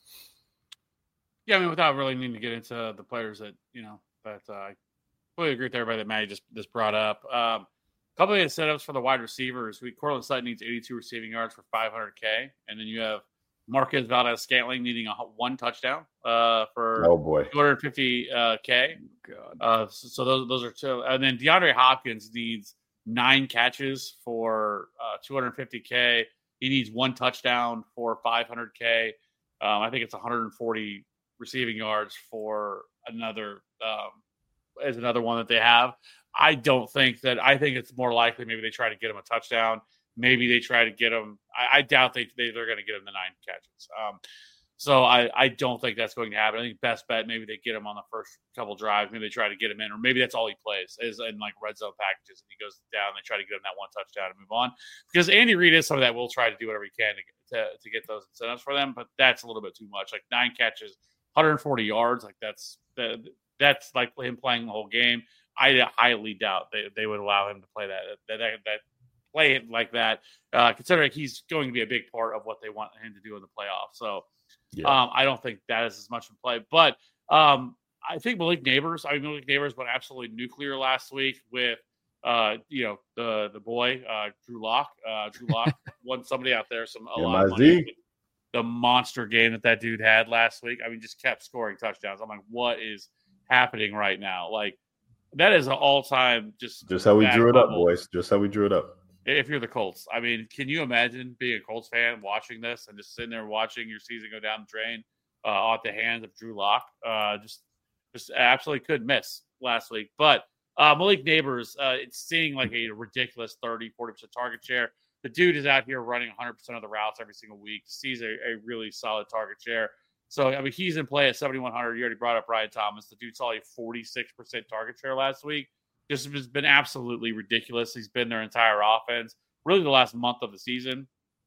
Yeah, I mean, without really needing to get into the players that, you know, that uh, I fully agree with everybody that Maddie just, just brought up. Um, a couple of the setups for the wide receivers. We Cortland Sutton needs eighty-two receiving yards for five hundred K, and then you have Marquez Valdes-Scantling needing a one touchdown uh, for oh boy two hundred fifty K. God. Uh, so, so those those are two, and then DeAndre Hopkins needs nine catches for uh, two hundred fifty K. He needs one touchdown for five hundred K. Um, I think it's one hundred forty receiving yards for another um, as another one that they have. I don't think that. I think it's more likely maybe they try to get him a touchdown. Maybe they try to get him. I, I doubt they, they they're going to get him the nine catches. Um, so I, I don't think that's going to happen. I think best bet maybe they get him on the first couple drives. Maybe they try to get him in, or maybe that's all he plays is in like red zone packages, and he goes down. They try to get him that one touchdown and move on. Because Andy Reid is something that will try to do whatever he can to get, to, to get those incentives for them, but that's a little bit too much. Like nine catches, one hundred forty yards, like that's that, that's like him playing the whole game. I highly doubt they, they would allow him to play that that that. that play it like that, uh, considering he's going to be a big part of what they want him to do in the playoffs. So yeah. um, I don't think that is as much in play. But um, I think Malik Neighbors, I mean, Malik Neighbors went absolutely nuclear last week with, uh, you know, the the boy, uh, Drew Lock. Uh, Drew Lock won somebody out there some a lot of money. The monster game that that dude had last week. I mean, just kept scoring touchdowns. I'm like, what is happening right now? Like, that is an all-time just just how we drew it up, boys. Just how we drew it up. If you're the Colts, I mean, can you imagine being a Colts fan watching this and just sitting there watching your season go down the drain uh, at the hands of Drew Lock? Uh, just, just absolutely couldn't miss last week. But uh, Malik Neighbors, uh, it's seeing like a ridiculous thirty, forty percent target share. The dude is out here running one hundred percent of the routes every single week. Sees a, a really solid target share. So, I mean, he's in play at seventy-one hundred. You already brought up Ryan Thomas. The dude saw a forty-six percent target share last week. This has been absolutely ridiculous. He's been their entire offense, really the last month of the season.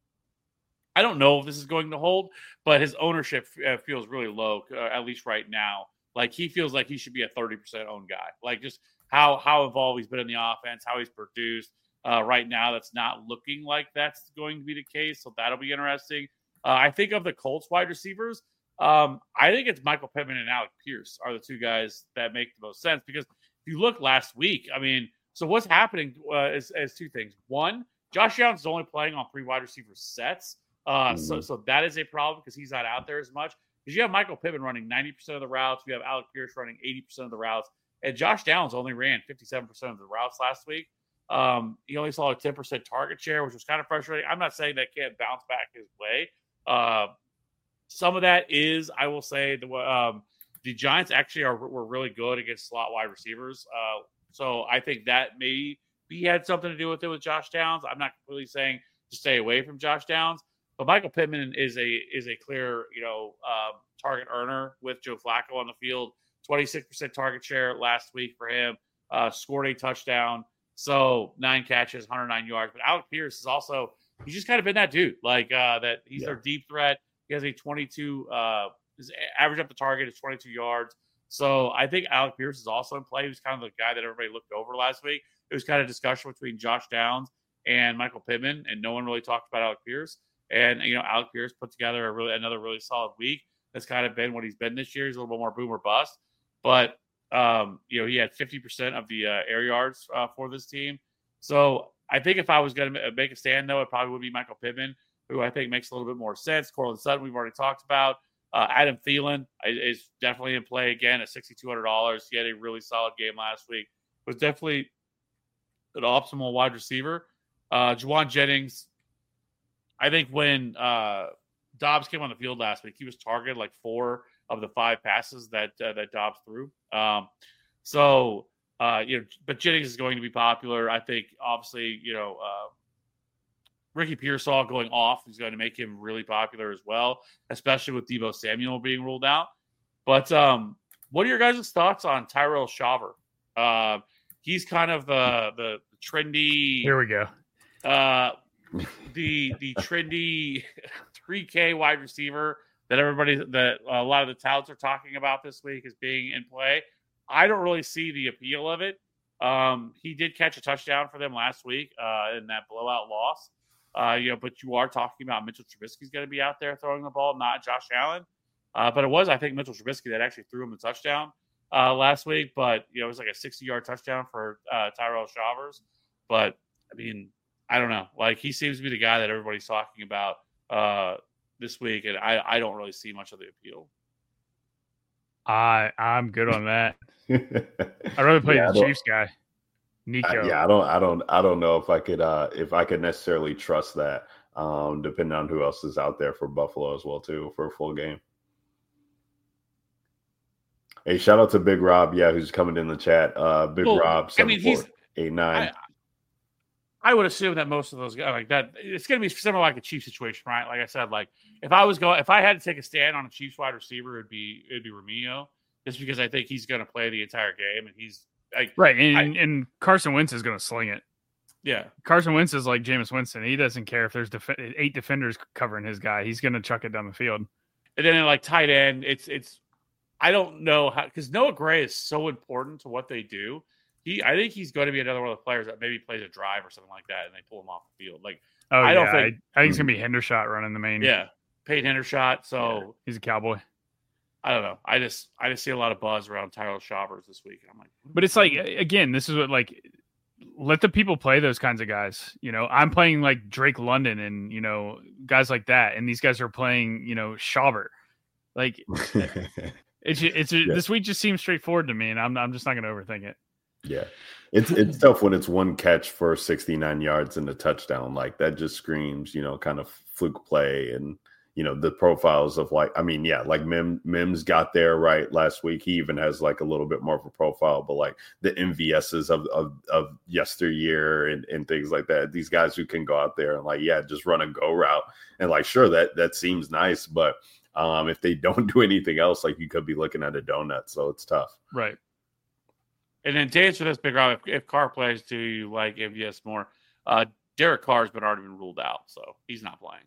I don't know if this is going to hold, but his ownership uh, feels really low, uh, at least right now. Like, he feels like he should be a thirty percent owned guy. Like, just how how involved he's been in the offense, how he's produced. Uh, right now, that's not looking like that's going to be the case, so that'll be interesting. Uh, I think of the Colts wide receivers, um, I think it's Michael Pittman and Alec Pierce are the two guys that make the most sense because if you look last week, I mean, so what's happening uh, is, is two things. One, Josh Downs is only playing on three wide receiver sets. Uh, mm-hmm. So so that is a problem because he's not out there as much. Because you have Michael Pittman running ninety percent of the routes. You have Alec Pierce running eighty percent of the routes. And Josh Downs only ran fifty-seven percent of the routes last week. Um, he only saw a ten percent target share, which was kind of frustrating. I'm not saying that can't bounce back his way. Uh, some of that is, I will say, the um, the Giants actually are were really good against slot wide receivers. Uh, so I think that maybe he had something to do with it with Josh Downs. I'm not completely saying to stay away from Josh Downs, but Michael Pittman is a is a clear, you know, uh, target earner with Joe Flacco on the field. twenty-six percent target share last week for him. Uh, scored a touchdown. So nine catches, one hundred nine yards. But Alec Pierce is also, he's just kind of been that dude. Like uh, that he's yeah. their deep threat. He has a twenty-two, uh, his average up the target is twenty-two yards. So I think Alec Pierce is also in play. He was kind of the guy that everybody looked over last week. It was kind of discussion between Josh Downs and Michael Pittman, and no one really talked about Alec Pierce. And, you know, Alec Pierce put together a really another really solid week. That's kind of been what he's been this year. He's a little bit more boom or bust. But Um, you know, he had fifty percent of the uh, air yards uh, for this team. So I think if I was going to make a stand, though, it probably would be Michael Pittman, who I think makes a little bit more sense. Courtland Sutton, we've already talked about. Uh, Adam Thielen is definitely in play again at six thousand two hundred dollars. He had a really solid game last week. Was definitely an optimal wide receiver. Uh, Juwan Jennings, I think when uh, Dobbs came on the field last week, he was targeted like four of the five passes that uh, that Dobbs threw. Um, so, uh, you know, but Jennings is going to be popular. I think, obviously, you know, uh, Ricky Pearsall going off is going to make him really popular as well, especially with Deebo Samuel being ruled out. But um, what are your guys' thoughts on Tyrell Shaver? Uh, he's kind of the the trendy. Here we go. Uh, the the trendy three K wide receiver that everybody that a lot of the touts are talking about this week is being in play. I don't really see the appeal of it. Um, he did catch a touchdown for them last week uh, in that blowout loss. Uh, you know, but you are talking about Mitchell Trubisky's going to be out there throwing the ball, not Josh Allen. Uh, but it was, I think, Mitchell Trubisky that actually threw him the touchdown uh, last week. But you know, it was like a sixty-yard touchdown for uh, Tyrell Shavers. But I mean, I don't know. Like, he seems to be the guy that everybody's talking about uh, this week, and I, I don't really see much of the appeal. I I'm good on that. I'd rather play Yeah, I the don't- Chiefs guy, Nico. I, yeah, I don't, I don't, I don't know if I could, uh, if I could necessarily trust that. Um, depending on who else is out there for Buffalo as well too for a full game. Hey, shout out to Big Rob, yeah, who's coming in the chat. Uh, Big Well, Rob, I mean, he's- eight nine. I, I would assume that most of those guys like that, it's going to be similar like a Chiefs situation, right? Like I said, like if I was going, if I had to take a stand on a Chiefs wide receiver, it'd be it'd be Romeo, just because I think he's going to play the entire game, and he's like, Right, and, and Carson Wentz is going to sling it. yeah, Carson Wentz is like Jameis Winston. He doesn't care if there's def- eight defenders covering his guy. He's going to chuck it down the field. and then like tight end, it's it's I don't know how, because Noah Gray is so important to what they do. He, I think he's going to be another one of the players that maybe plays a drive or something like that, and they pull him off the field. Like, Oh, I yeah, don't think- I, I think it's going to be Hendershot running the main. yeah, Peyton Hendershot. So He's a Cowboy. I don't know. I just I just see a lot of buzz around Tyrell Shavers this week, and I'm like, But it's like, again, this is what, like, let the people play those kinds of guys. You know, I'm playing like Drake London and, you know, guys like that. And these guys are playing, you know, Shaver. Like, it's, it's, Yeah. this week just seems straightforward to me, and I'm, I'm just not going to overthink it. Yeah, it's it's tough when it's one catch for sixty-nine yards and a touchdown. Like that just screams, you know, kind of fluke play. And you know the profiles of like, I mean, yeah, like Mim Mims got there right last week. He even has like a little bit more of a profile, but like the M V S's of of, of yesteryear and, and things like that. These guys who can go out there and like, yeah, just run a go route and like, sure, that that seems nice, but um, if they don't do anything else, like you could be looking at a donut. So it's tough. Right. And then to answer this, Big Rob, if, if Carr plays, do you like M V S more? Uh, Derek Carr's been already been ruled out, so he's not playing.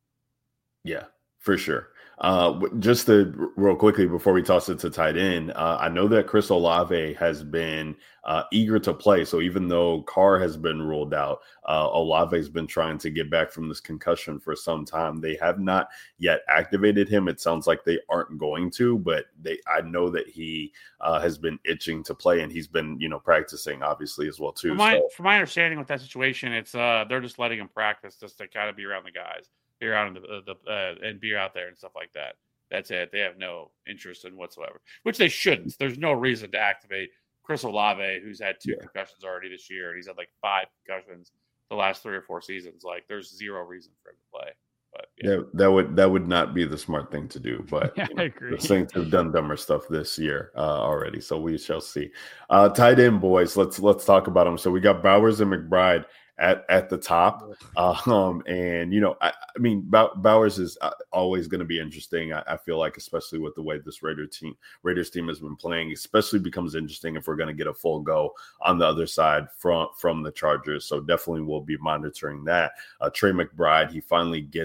Yeah, for sure. Uh, w- just to real quickly before we toss it to tight end, uh, I know that Chris Olave has been uh, eager to play. So even though Carr has been ruled out, uh, Olave has been trying to get back from this concussion for some time. They have not yet activated him. It sounds like they aren't going to, but they I know that he uh, has been itching to play, and he's been you know practicing obviously as well too. From my So- from my understanding with that situation, it's uh they're just letting him practice just to kind of be around the guys, be around the, the uh, and be out there and stuff like that. That's it. They have no interest in whatsoever, which they shouldn't. There's no reason to activate Chris Olave, who's had two Yeah. concussions already this year, and he's had like five concussions the last three or four seasons. Like, there's zero reason for him to play. But yeah, Yeah, that would that would not be the smart thing to do. But Yeah, you I know, agree. the Saints have done dumber stuff this year uh, already, so we shall see. Uh, tight end boys, let's let's talk about them. So we got Bowers and McBride at at the top, um, and you know, I, I mean, Bow- Bowers is uh, always going to be interesting. I, I feel like, especially with the way this Raider team Raiders team has been playing, especially becomes interesting if we're going to get a full go on the other side from from the Chargers. So definitely we'll be monitoring that. Uh, Trey McBride, he finally gets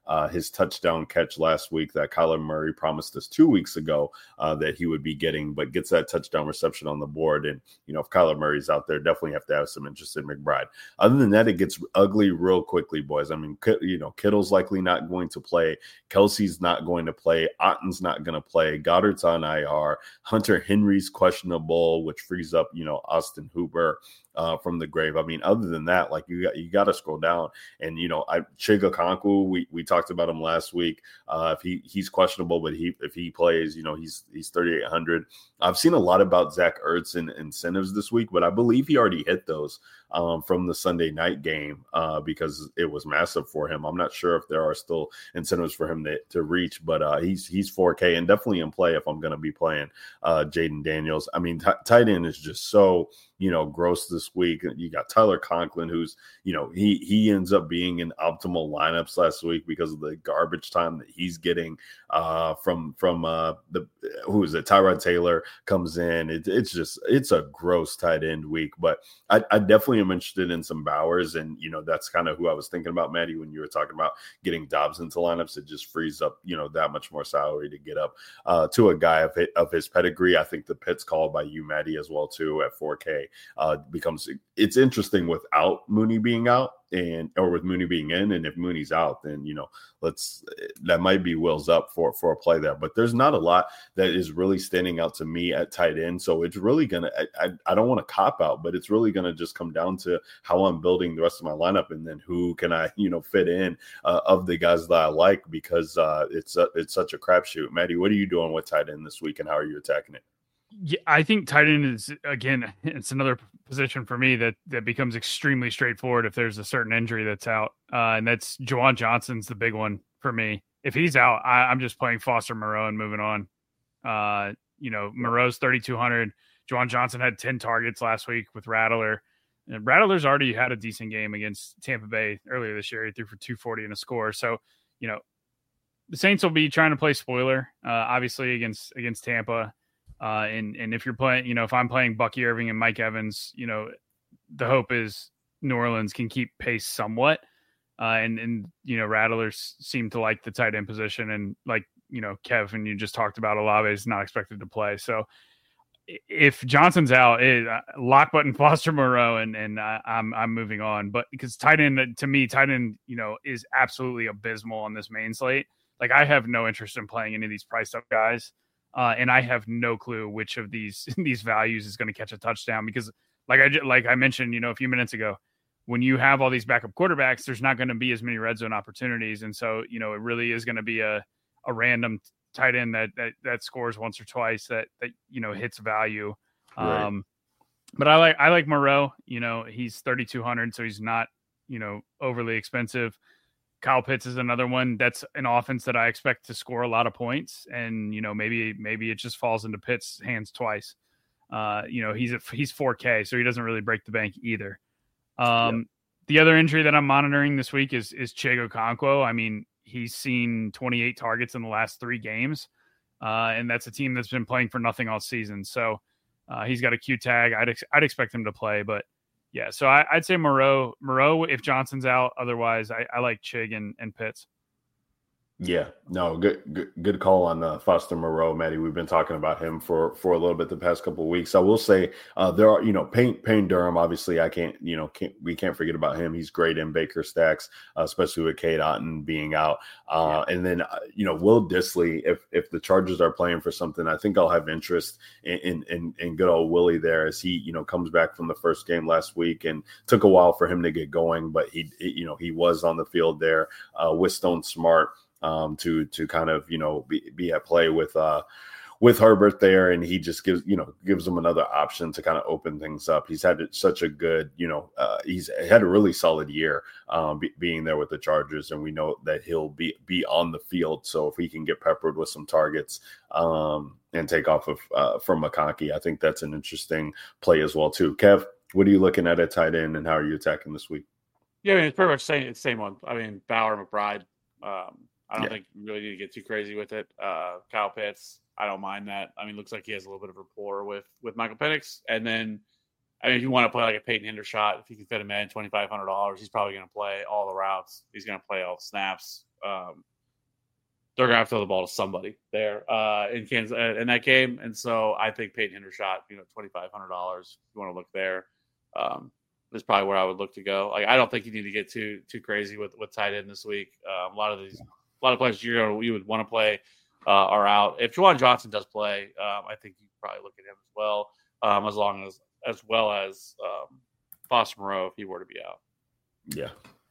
uh, his touchdown catch last week that Kyler Murray promised us two weeks ago uh, that he would be getting, but gets that touchdown reception on the board. And, you know, if Kyler Murray's out there, definitely have to have some interest in McBride. Other than that, it gets ugly real quickly, boys. I mean, you know, Kittle's likely not going to play. Kelsey's not going to play. Otton's not going to play. Goddard's on I R. Hunter Henry's questionable, which frees up, you know, Austin Hooper uh, from the grave. I mean, other than that, like you got you got to scroll down. And, you know, I Chig Okonkwo, we we talked about him last week. Uh, if he he's questionable, but he if he plays, you know, he's he's thirty-eight hundred. I've seen a lot about Zach Ertz and incentives this week, but I believe he already hit those um, from the Sunday night game uh, because it was massive for him. I'm not sure if there are still incentives for him to, to reach, but uh, he's he's four K and definitely in play if I'm going to be playing uh, Jaden Daniels. I mean, t- tight end is just so, you know, gross this week. You got Tyler Conklin, who's, you know, he he ends up being in optimal lineups last week because of the garbage time that he's getting uh, from from uh, the who is it? Tyrod Taylor comes in. It, it's just it's a gross tight end week, but I, I definitely am interested in some Bowers, and you know that's kind of who I was thinking about, Maddie, when you were talking about getting Dobbs into lineups. It just frees up, you know, that much more salary to get up uh, to a guy of his, of his pedigree. I think the Pitts call by you, Maddie, as well too at four K uh, becomes it's interesting without Mooney being out. And or with Mooney being in, and if Mooney's out, then you know let's that might be Will's up for for a play there. But there's not a lot that is really standing out to me at tight end, so it's really gonna. I, I don't want to cop out, but it's really gonna just come down to how I'm building the rest of my lineup, and then who can I you know fit in uh, of the guys that I like because uh, it's a, it's such a crapshoot. Maddie, what are you doing with tight end this week, and how are you attacking it? Yeah, I think tight end is, again, it's another position for me that, that becomes extremely straightforward if there's a certain injury that's out. Uh, and that's Juwan Johnson's the big one for me. If he's out, I, I'm just playing Foster Moreau and moving on. Uh, you know, Moreau's thirty-two hundred. Juwan Johnson had ten targets last week with Rattler. And Rattler's already had a decent game against Tampa Bay earlier this year. He threw for two forty and a score. So, you know, the Saints will be trying to play spoiler, uh, obviously, against against Tampa. Uh, and, and if you're playing, you know, if I'm playing Bucky Irving and Mike Evans, you know, the hope is New Orleans can keep pace somewhat. Uh, and, and, you know, Rattlers seem to like the tight end position. And like, you know, Kevin, you just talked about, Olave is not expected to play. So if Johnson's out, it, uh, lock button Foster Moreau and, and uh, I'm, I'm moving on. But because tight end, to me, tight end, you know, is absolutely abysmal on this main slate. Like I have no interest in playing any of these priced up guys. Uh, and I have no clue which of these these values is going to catch a touchdown because, like I like I mentioned, you know, a few minutes ago, when you have all these backup quarterbacks, there's not going to be as many red zone opportunities, and so you know it really is going to be a a random tight end that that that scores once or twice that that you know hits value. Right. Um, but I like I like Moreau. You know, he's thirty-two hundred, so he's not you know overly expensive. Kyle Pitts is another one. That's an offense that I expect to score a lot of points. And, you know, maybe, maybe it just falls into Pitts' hands twice. Uh, you know, he's, a, he's four K, so he doesn't really break the bank either. Um, yep. The other injury that I'm monitoring this week is, is Chig Okonkwo. I mean, he's seen twenty-eight targets in the last three games. Uh, and that's a team that's been playing for nothing all season. So uh, he's got a Q tag. I'd, ex- I'd expect him to play, but yeah, so I, I'd say Moreau, Moreau if Johnson's out. Otherwise, I, I like Chig and, and Pitts. Yeah, no, good, good, good call on uh, Foster Moreau, Maddie. We've been talking about him for, for a little bit the past couple of weeks. I will say uh, there are, you know, Payne, Payne Durham. Obviously, I can't, you know, can't, we can't forget about him. He's great in Baker stacks, uh, especially with Cade Otton being out. Uh, yeah. And then, uh, you know, Will Dissly. If if the Chargers are playing for something, I think I'll have interest in in, in, in good old Willie there as he, you know, comes back from the first game last week and took a while for him to get going, but he, you know, he was on the field there uh, with Stone Smart. Um, to to kind of you know be, be at play with uh, with Herbert there, and he just gives you know gives them another option to kind of open things up. He's had such a good you know uh, he's had a really solid year um, be, being there with the Chargers, and we know that he'll be be on the field. So if he can get peppered with some targets um, and take off of uh, from McConkey, I think that's an interesting play as well too. Kev, what are you looking at at tight end, and how are you attacking this week? Yeah, I mean it's pretty much the same, it's the same one. I mean Bauer, McBride. Um, I don't yeah. think you really need to get too crazy with it. Uh, Kyle Pitts, I don't mind that. I mean, looks like he has a little bit of rapport with with Michael Penix. And then, I mean, if you want to play like a Peyton Hendershot, if you can fit him in twenty-five hundred dollars, he's probably going to play all the routes. He's going to play all the snaps. um, they're gonna have to throw the ball to somebody there uh, in Kansas uh, in that game. And so I think Peyton Hendershot, you know, twenty five hundred dollars. If you want to look there, um, is probably where I would look to go. Like I don't think you need to get too too crazy with with tight end this week. Um, a lot of these, a lot of players you know you would want to play uh, are out. If Juwan Johnson does play, um, I think you probably look at him as well, um, as long as as well as um, Foster Moreau if he were to be out. Yeah.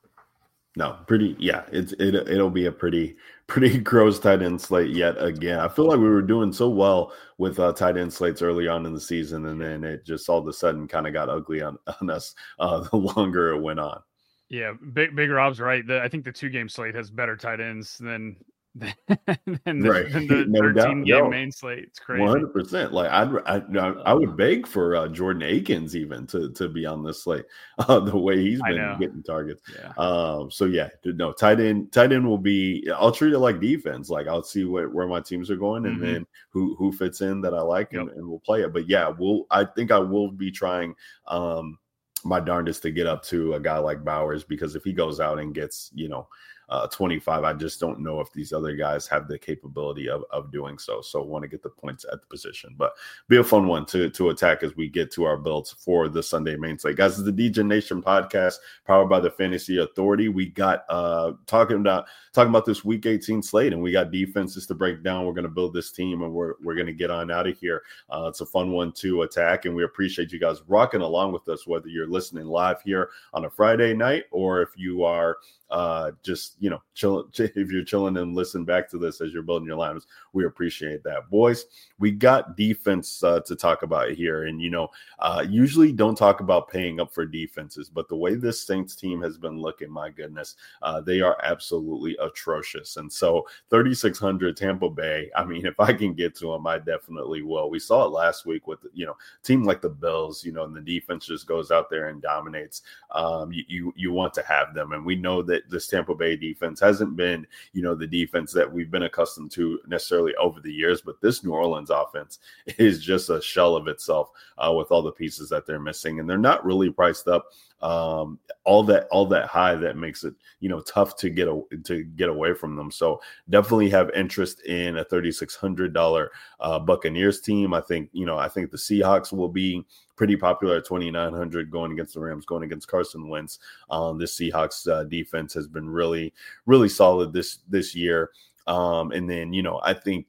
No, pretty. Yeah, it's it. It'll be a pretty pretty gross tight end slate yet again. I feel like we were doing so well with uh, tight end slates early on in the season, and then it just all of a sudden kind of got ugly on, on us uh, the longer it went on. Yeah, big big Rob's right. The, I think the two game slate has better tight ends than than, than the, Right. than the No thirteen doubt. game Yo, main slate. It's crazy. one hundred percent. Like I'd, I, I would beg for uh, Jordan Akins even to to be on this slate. Uh, the way he's I been know. getting targets. Yeah. Um. So yeah, no tight end. Tight end will be. I'll treat it like defense. Like I'll see what, where my teams are going, and Mhm. then who who fits in that I like, and, Yep. and we'll play it. But yeah, we'll. I think I will be trying. Um. My darndest to get up to a guy like Bowers, because if he goes out and gets, you know, uh, twenty-five, I just don't know if these other guys have the capability of, of doing so. So want to get the points at the position, but be a fun one to, to attack as we get to our builds for the Sunday main slate. Guys, this is the D J Nation podcast powered by the Fantasy Authority. We got uh, talking about talking about this week eighteen slate, and we got defenses to break down. We're going to build this team, and we're, we're going to get on out of here. Uh, it's a fun one to attack, and we appreciate you guys rocking along with us, whether you're listening live here on a Friday night or if you are uh, just, you know, chill, if you're chilling and listen back to this as you're building your lineups. We appreciate that. Boys, we got defense uh, to talk about here. And, you know, uh, usually don't talk about paying up for defenses, but the way this Saints team has been looking, my goodness, uh, they are absolutely atrocious. And so thirty-six hundred Tampa Bay, I mean, if I can get to them, I definitely will. We saw it last week with, you know, team like the Bills, you know, and the defense just goes out there and dominates. Um, you, you, you want to have them. And we know that this Tampa Bay defense hasn't been, you know, the defense that we've been accustomed to necessarily over the years, but this New Orleans offense is just a shell of itself uh, with all the pieces that they're missing. And they're not really priced up um, all that, all that high that makes it, you know, tough to get, a, to get away from them. So definitely have interest in a thirty-six hundred dollars uh, Buccaneers team. I think, you know, I think the Seahawks will be pretty popular at twenty-nine hundred going against the Rams, going against Carson Wentz. Um, this Seahawks uh, defense has been really, really solid this, this year. Um, and then, you know, I think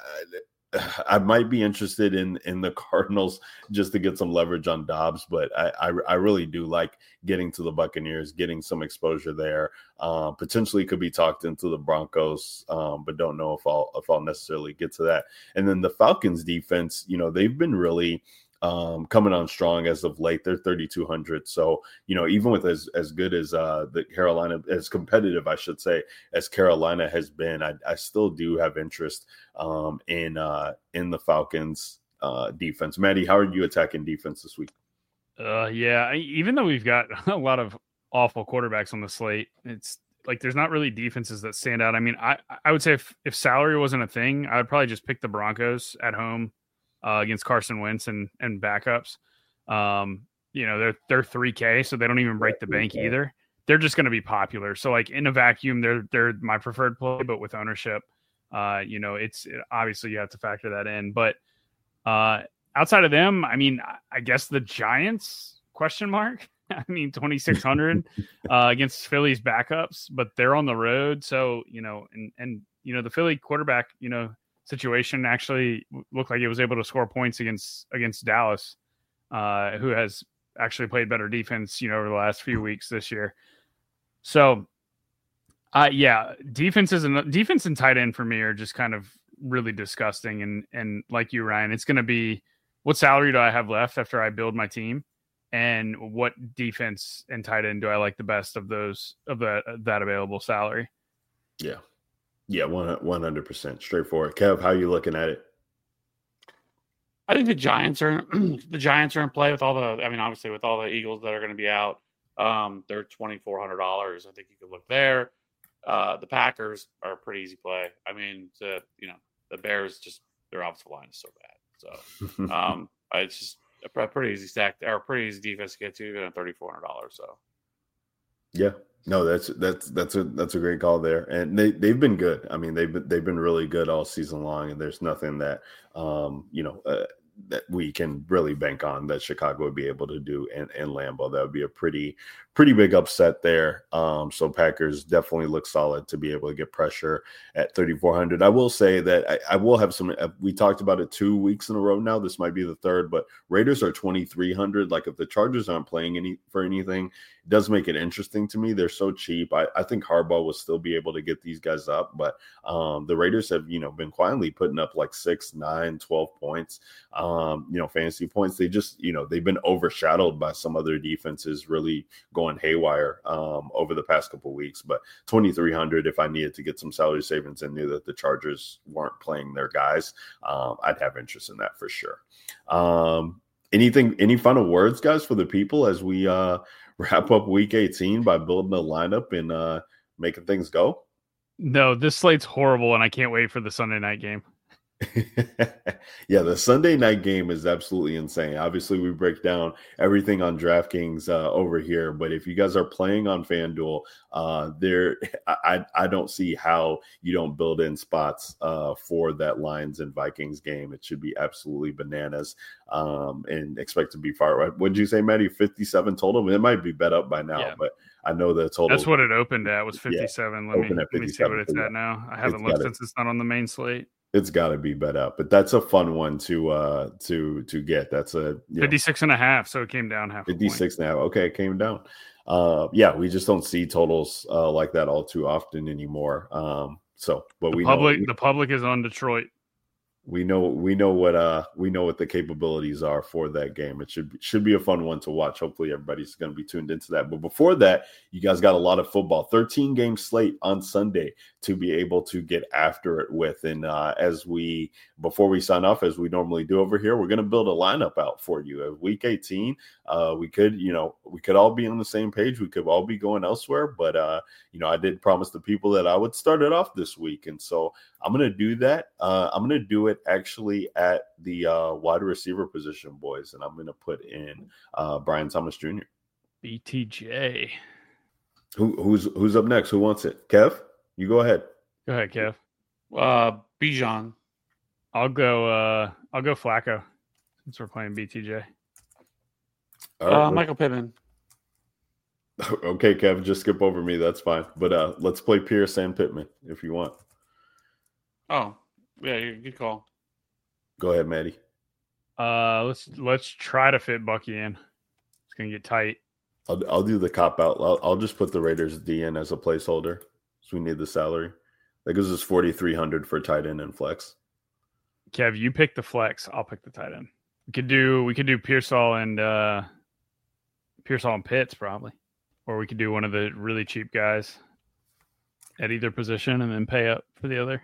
uh, I might be interested in, in the Cardinals just to get some leverage on Dobbs, but I, I, I really do like getting to the Buccaneers, getting some exposure there. Uh, potentially could be talked into the Broncos, um, but don't know if I'll, if I'll necessarily get to that. And then the Falcons defense, you know, they've been really, Um, coming on strong as of late. They're thirty-two hundred. So, you know, even with as, as good as uh, the Carolina, as competitive, I should say, as Carolina has been, I, I still do have interest um, in uh, in the Falcons uh, defense. Maddie, how are you attacking defense this week? Uh, yeah, I- even though we've got a lot of awful quarterbacks on the slate, it's like there's not really defenses that stand out. I mean, I, I would say if, if salary wasn't a thing, I would probably just pick the Broncos at home Uh, against Carson Wentz and and backups. Um, you know, they're they're three K, so they don't even break the bank either. They're just going to be popular. So like in a vacuum, they're they're my preferred play, but with ownership, uh, you know, it's it, obviously you have to factor that in. But uh, outside of them, I mean, I guess the Giants question mark. I mean, twenty-six hundred uh, against Philly's backups, but they're on the road. So, you know, and and you know, the Philly quarterback, you know, situation actually looked like it was able to score points against against Dallas, uh, who has actually played better defense, you know, over the last few weeks this year. So, uh, yeah, defenses and defense and tight end for me are just kind of really disgusting. And and like you, Ryan, it's going to be what salary do I have left after I build my team, and what defense and tight end do I like the best of those of that that available salary? Yeah. Yeah, one hundred percent straightforward. Kev, how are you looking at it? I think the Giants are the Giants are in play with all the. I mean, obviously with all the Eagles that are going to be out, um, they're twenty four hundred dollars. I think you could look there. Uh, the Packers are a pretty easy play. I mean, the you know the Bears just their offensive line is so bad. So um, it's just a pretty easy stack or a pretty easy defense to get to, and thirty four hundred dollars. So Yeah. No, that's that's that's a that's a great call there, and they they've been good. I mean, they've been, they've been really good all season long, and there's nothing that um you know uh, that we can really bank on that Chicago would be able to do in, in Lambeau. That would be a pretty pretty big upset there. Um, so Packers definitely look solid to be able to get pressure at thirty-four hundred. I will say that I, I will have some. We talked about it two weeks in a row now. This might be the third, but Raiders are twenty-three hundred. Like if the Chargers aren't playing any for anything, it does make it interesting to me. They're so cheap. I, I think Harbaugh will still be able to get these guys up, but um, the Raiders have, you know, been quietly putting up like six, nine, twelve points, um, you know, fantasy points. They just, you know, they've been overshadowed by some other defenses really going haywire um, over the past couple of weeks. But twenty-three hundred, if I needed to get some salary savings and knew that the Chargers weren't playing their guys, um, I'd have interest in that for sure. Um, anything, any final words, guys, for the people as we uh, wrap up week eighteen by building a lineup and uh, making things go? No, this slate's horrible, and I can't wait for the Sunday night game. Yeah, the Sunday night game is absolutely insane. Obviously, we break down everything on DraftKings uh, over here, but if you guys are playing on FanDuel, uh, there, I, I don't see how you don't build in spots uh, for that Lions and Vikings game. It should be absolutely bananas, um, and expect to be far right. What did you say, Matty? fifty-seven total. It might be bet up by now, yeah. But I know the total. That's what it opened at. Was fifty-seven. Yeah, let me let me see what it's at now. I haven't looked since it's not on the main slate. It's got to be bet up, but that's a fun one to uh to to get. That's a fifty-six and a half, so it came down half. fifty-six and a half. Okay, it came down. Uh, yeah, we just don't see totals uh, like that all too often anymore. Um, so, but the we public know, the public is on Detroit. We know we know what uh we know what the capabilities are for that game. It should be, should be a fun one to watch. Hopefully everybody's going to be tuned into that. But before that, you guys got a lot of football. thirteen game slate on Sunday to be able to get after it with. And uh, as we before we sign off, as we normally do over here, we're going to build a lineup out for you. At week eighteen, uh, we could you know we could all be on the same page. We could all be going elsewhere. But uh, you know I did promise the people that I would start it off this week, and so I'm going to do that. Uh, I'm going to do it actually at the uh, wide receiver position, boys, and I'm going to put in uh, Brian Thomas Junior B T J. Who, who's who's up next? Who wants it? Kev, you go ahead. Go ahead, Kev. Uh, Bijan. I'll go. Uh, I'll go Flacco since we're playing B T J. All right, uh, Michael Pittman. Okay, Kev, just skip over me. That's fine. But uh, let's play Pierce and Pittman if you want. Oh, yeah, good call. Go ahead, Maddie. Uh, let's let's try to fit Bucky in. It's gonna get tight. I'll I'll do the cop out. I'll, I'll just put the Raiders D in as a placeholder, so we need the salary. That gives us forty-three hundred for tight end and flex. Kev, you pick the flex. I'll pick the tight end. We could do we could do Pearsall and uh, Pearsall and Pitts probably, or we could do one of the really cheap guys at either position and then pay up for the other.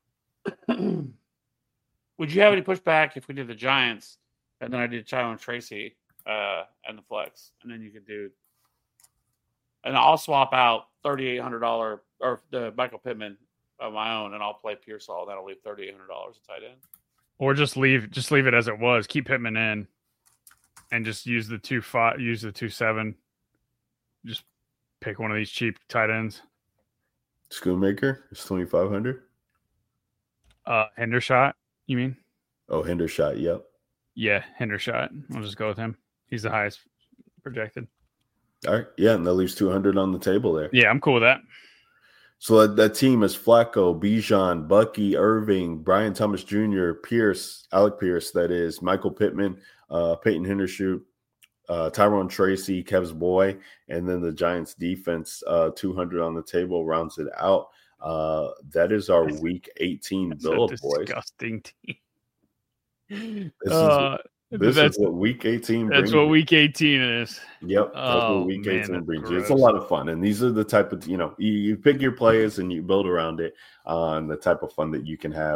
Would you have any pushback if we did the Giants and then I did Tyron Tracy uh, and the flex, and then you could do, and I'll swap out thirty-eight hundred dollars or the Michael Pittman of my own, and I'll play Pearsall. That'll leave thirty-eight hundred dollars a tight end. Or just leave just leave it as it was. Keep Pittman in, and just use the two five, use the two seven. Just pick one of these cheap tight ends. Schoonmaker is twenty-five hundred. Uh, Hendershot, you mean? Oh, Hendershot, yep. Yeah, Hendershot. I'll just go with him. He's the highest projected. All right, yeah, and that leaves two hundred on the table there. Yeah, I'm cool with that. So that, that team is Flacco, Bijan, Bucky, Irving, Brian Thomas Junior, Pierce, Alec Pierce, that is, Michael Pittman, uh, Peyton Hendershot, uh, Tyrone Tracy, Kev's boy, and then the Giants defense, uh, two hundred on the table, rounds it out. Uh, that is our That's, week eighteen that's build, a boys. Disgusting team. This, uh, is, this that's, is what week eighteen That's brings what you. week eighteen is. Yep, that's oh, what week man, eighteen brings gross. you. It's a lot of fun, and these are the type of, you know, you, you pick your plays and you build around it, uh, and the type of fun that you can have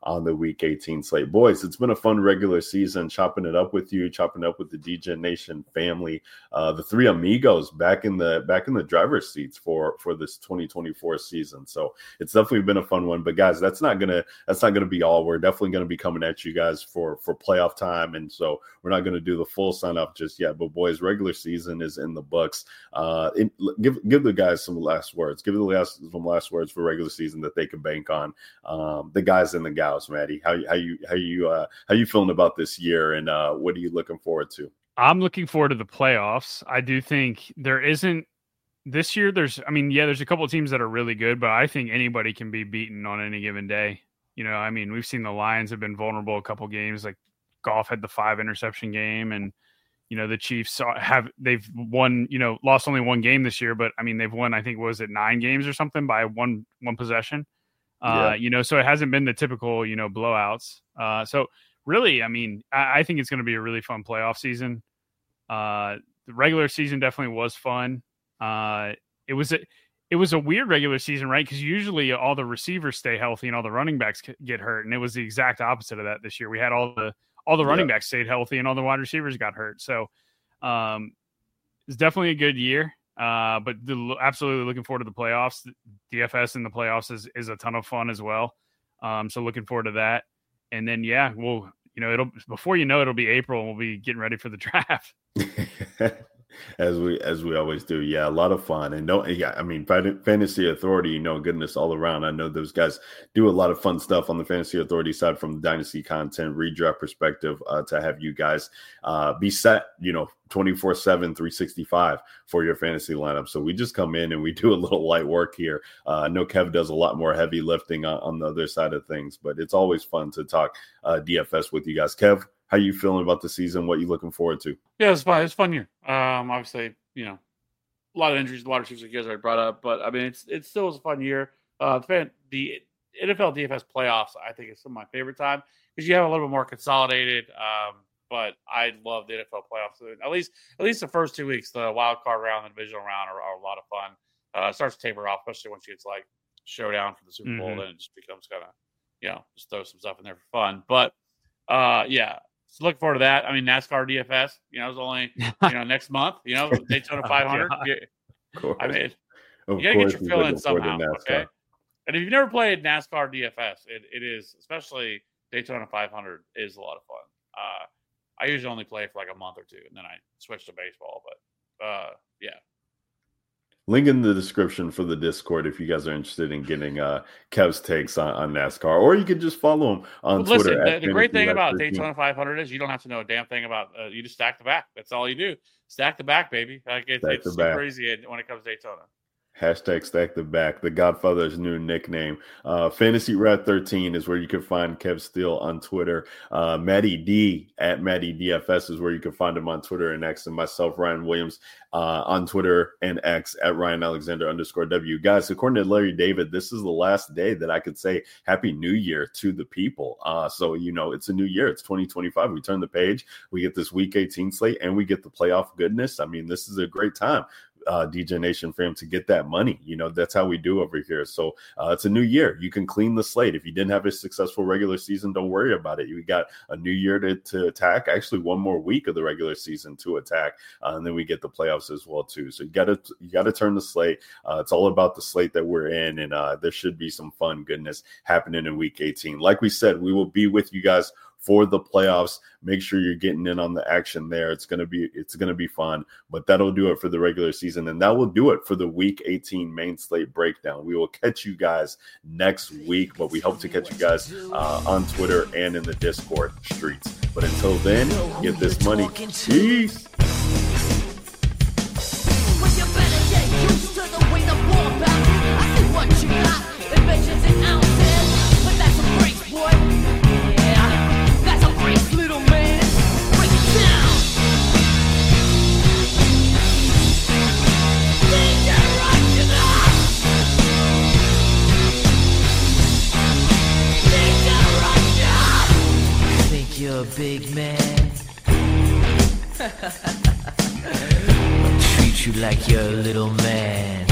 on the Week eighteen slate. Boys, it's been a fun regular season, chopping it up with you, chopping it up with the D Gen Nation family, uh, the three amigos back in the back in the driver's seats for for this twenty twenty-four season. So it's definitely been a fun one. But guys, that's not gonna that's not gonna be all. We're definitely gonna be coming at you guys for for playoff time, and so we're not gonna do the full sign up just yet. But boys, regular season is in the books. Uh, it, give give the guys some last words. Give the guys some last words for regular season that they can bank on. Um, the guys and the gals, Maddie. How how you how you uh, how you feeling about this year, and uh, what are you looking forward to? I'm looking forward to the playoffs. I do think there isn't this year. There's, I mean, yeah, there's a couple of teams that are really good, but I think anybody can be beaten on any given day. You know, I mean, we've seen the Lions have been vulnerable a couple games. Like Goff had the five interception game, and you know the Chiefs have they've won. You know, lost only one game this year, but I mean they've won. I think was it nine games or something by one one possession. Uh, yeah. You know, so it hasn't been the typical you know blowouts. Uh, so really, I mean, I, I think it's going to be a really fun playoff season. Uh, the regular season definitely was fun. Uh, it was a it was a weird regular season, right? Because usually all the receivers stay healthy and all the running backs get hurt, and it was the exact opposite of that this year. We had all the all the running yeah. backs stayed healthy and all the wide receivers got hurt. So um, it's definitely a good year. Uh, but the, absolutely looking forward to the playoffs. D F S in the playoffs is, is a ton of fun as well. Um, so looking forward to that. And then, yeah, we'll, you know, it'll, before you know, it'll be April and we'll be getting ready for the draft. As we as we always do. Yeah, a lot of fun. And no, yeah, I mean, Fantasy Authority, you know, goodness all around. I know those guys do a lot of fun stuff on the Fantasy Authority side from the Dynasty content, redraft perspective, uh, to have you guys uh, be set, you know, twenty-four seven, three sixty-five for your fantasy lineup. So we just come in and we do a little light work here. Uh, I know Kev does a lot more heavy lifting on, on the other side of things, but it's always fun to talk uh, D F S with you guys. Kev, how you feeling about the season? What you looking forward to? Yeah, it's fun. It's a fun year. Um, obviously, you know, a lot of injuries, a lot of issues that you guys already brought up, but I mean, it's it still was a fun year. Uh, the N F L D F S playoffs, I think, is some of my favorite time because you have a little bit more consolidated. Um, but I love the N F L playoffs. At least, at least the first two weeks, the wild card round and the divisional round are, are a lot of fun. Uh, it starts to taper off, especially once you get to like showdown for the Super Bowl. Mm-hmm. Then it just becomes kind of, you know, just throw some stuff in there for fun. But uh, yeah. So looking forward to that. I mean, NASCAR D F S, you know, is only, you know, next month, you know, Daytona five hundred. Oh, yeah. I mean, you got to get your fill in somehow, okay? And if you've never played NASCAR D F S, it, it is, especially Daytona five hundred, is a lot of fun. Uh, I usually only play for like a month or two, and then I switch to baseball. But, uh, yeah. Link in the description for the Discord if you guys are interested in getting uh, Kev's takes on, on NASCAR, or you could just follow him on but Twitter. Listen, the, the great thing about Daytona five hundred is you don't have to know a damn thing about. Uh, you just stack the back. That's all you do. Stack the back, baby. Like it, it's super back. Easy when it comes to Daytona. Hashtag stack the back, the Godfather's new nickname. Uh, Fantasy Rat thirteen is where you can find Kev Steele on Twitter. Uh, Matty D at Matty D F S is where you can find him on Twitter and X, and myself, Ryan Williams, uh, on Twitter and X at Ryan Alexander underscore W. Guys, according to Larry David, this is the last day that I could say Happy New Year to the people. Uh, so, you know, it's a new year. It's twenty twenty-five. We turn the page. We get this Week eighteen slate, and we get the playoff goodness. I mean, this is a great time. Uh, D J Nation fam to get that money. You know, that's how we do over here. So uh, it's a new year. You can clean the slate. If you didn't have a successful regular season, don't worry about it. You got a new year to, to attack. Actually, one more week of the regular season to attack, uh, and then we get the playoffs as well too. So you got to you got to turn the slate. Uh, it's all about the slate that we're in, and uh, there should be some fun goodness happening in Week eighteen. Like we said, we will be with you guys for the playoffs. Make sure you're getting in on the action there. It's gonna be it's gonna be fun. But that'll do it for the regular season, and that will do it for the Week eighteen main slate breakdown. We will catch you guys next week, but we hope to catch you guys uh, on Twitter and in the Discord streets. But until then, get this money. Peace. You're a big man. I'll treat you like you're a little man.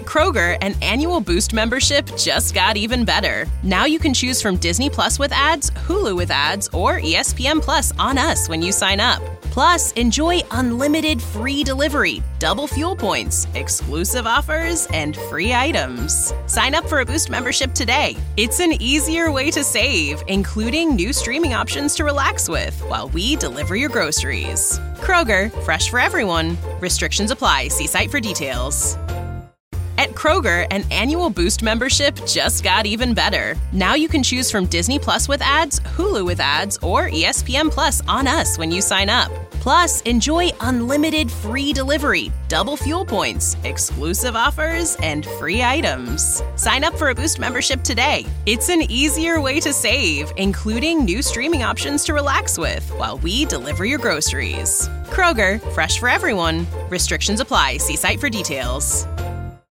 Kroger, an annual Boost membership just got even better. Now you can choose from Disney Plus with ads, Hulu with ads, or E S P N Plus on us when you sign up. Plus, enjoy unlimited free delivery, double fuel points, exclusive offers, and free items. Sign up for a Boost membership today. It's an easier way to save, including new streaming options to relax with while we deliver your groceries. Kroger, fresh for everyone. Restrictions apply. See site for details. At Kroger, an annual Boost membership just got even better. Now you can choose from Disney Plus with ads, Hulu with ads, or E S P N Plus on us when you sign up. Plus, enjoy unlimited free delivery, double fuel points, exclusive offers, and free items. Sign up for a Boost membership today. It's an easier way to save, including new streaming options to relax with while we deliver your groceries. Kroger, fresh for everyone. Restrictions apply. See site for details.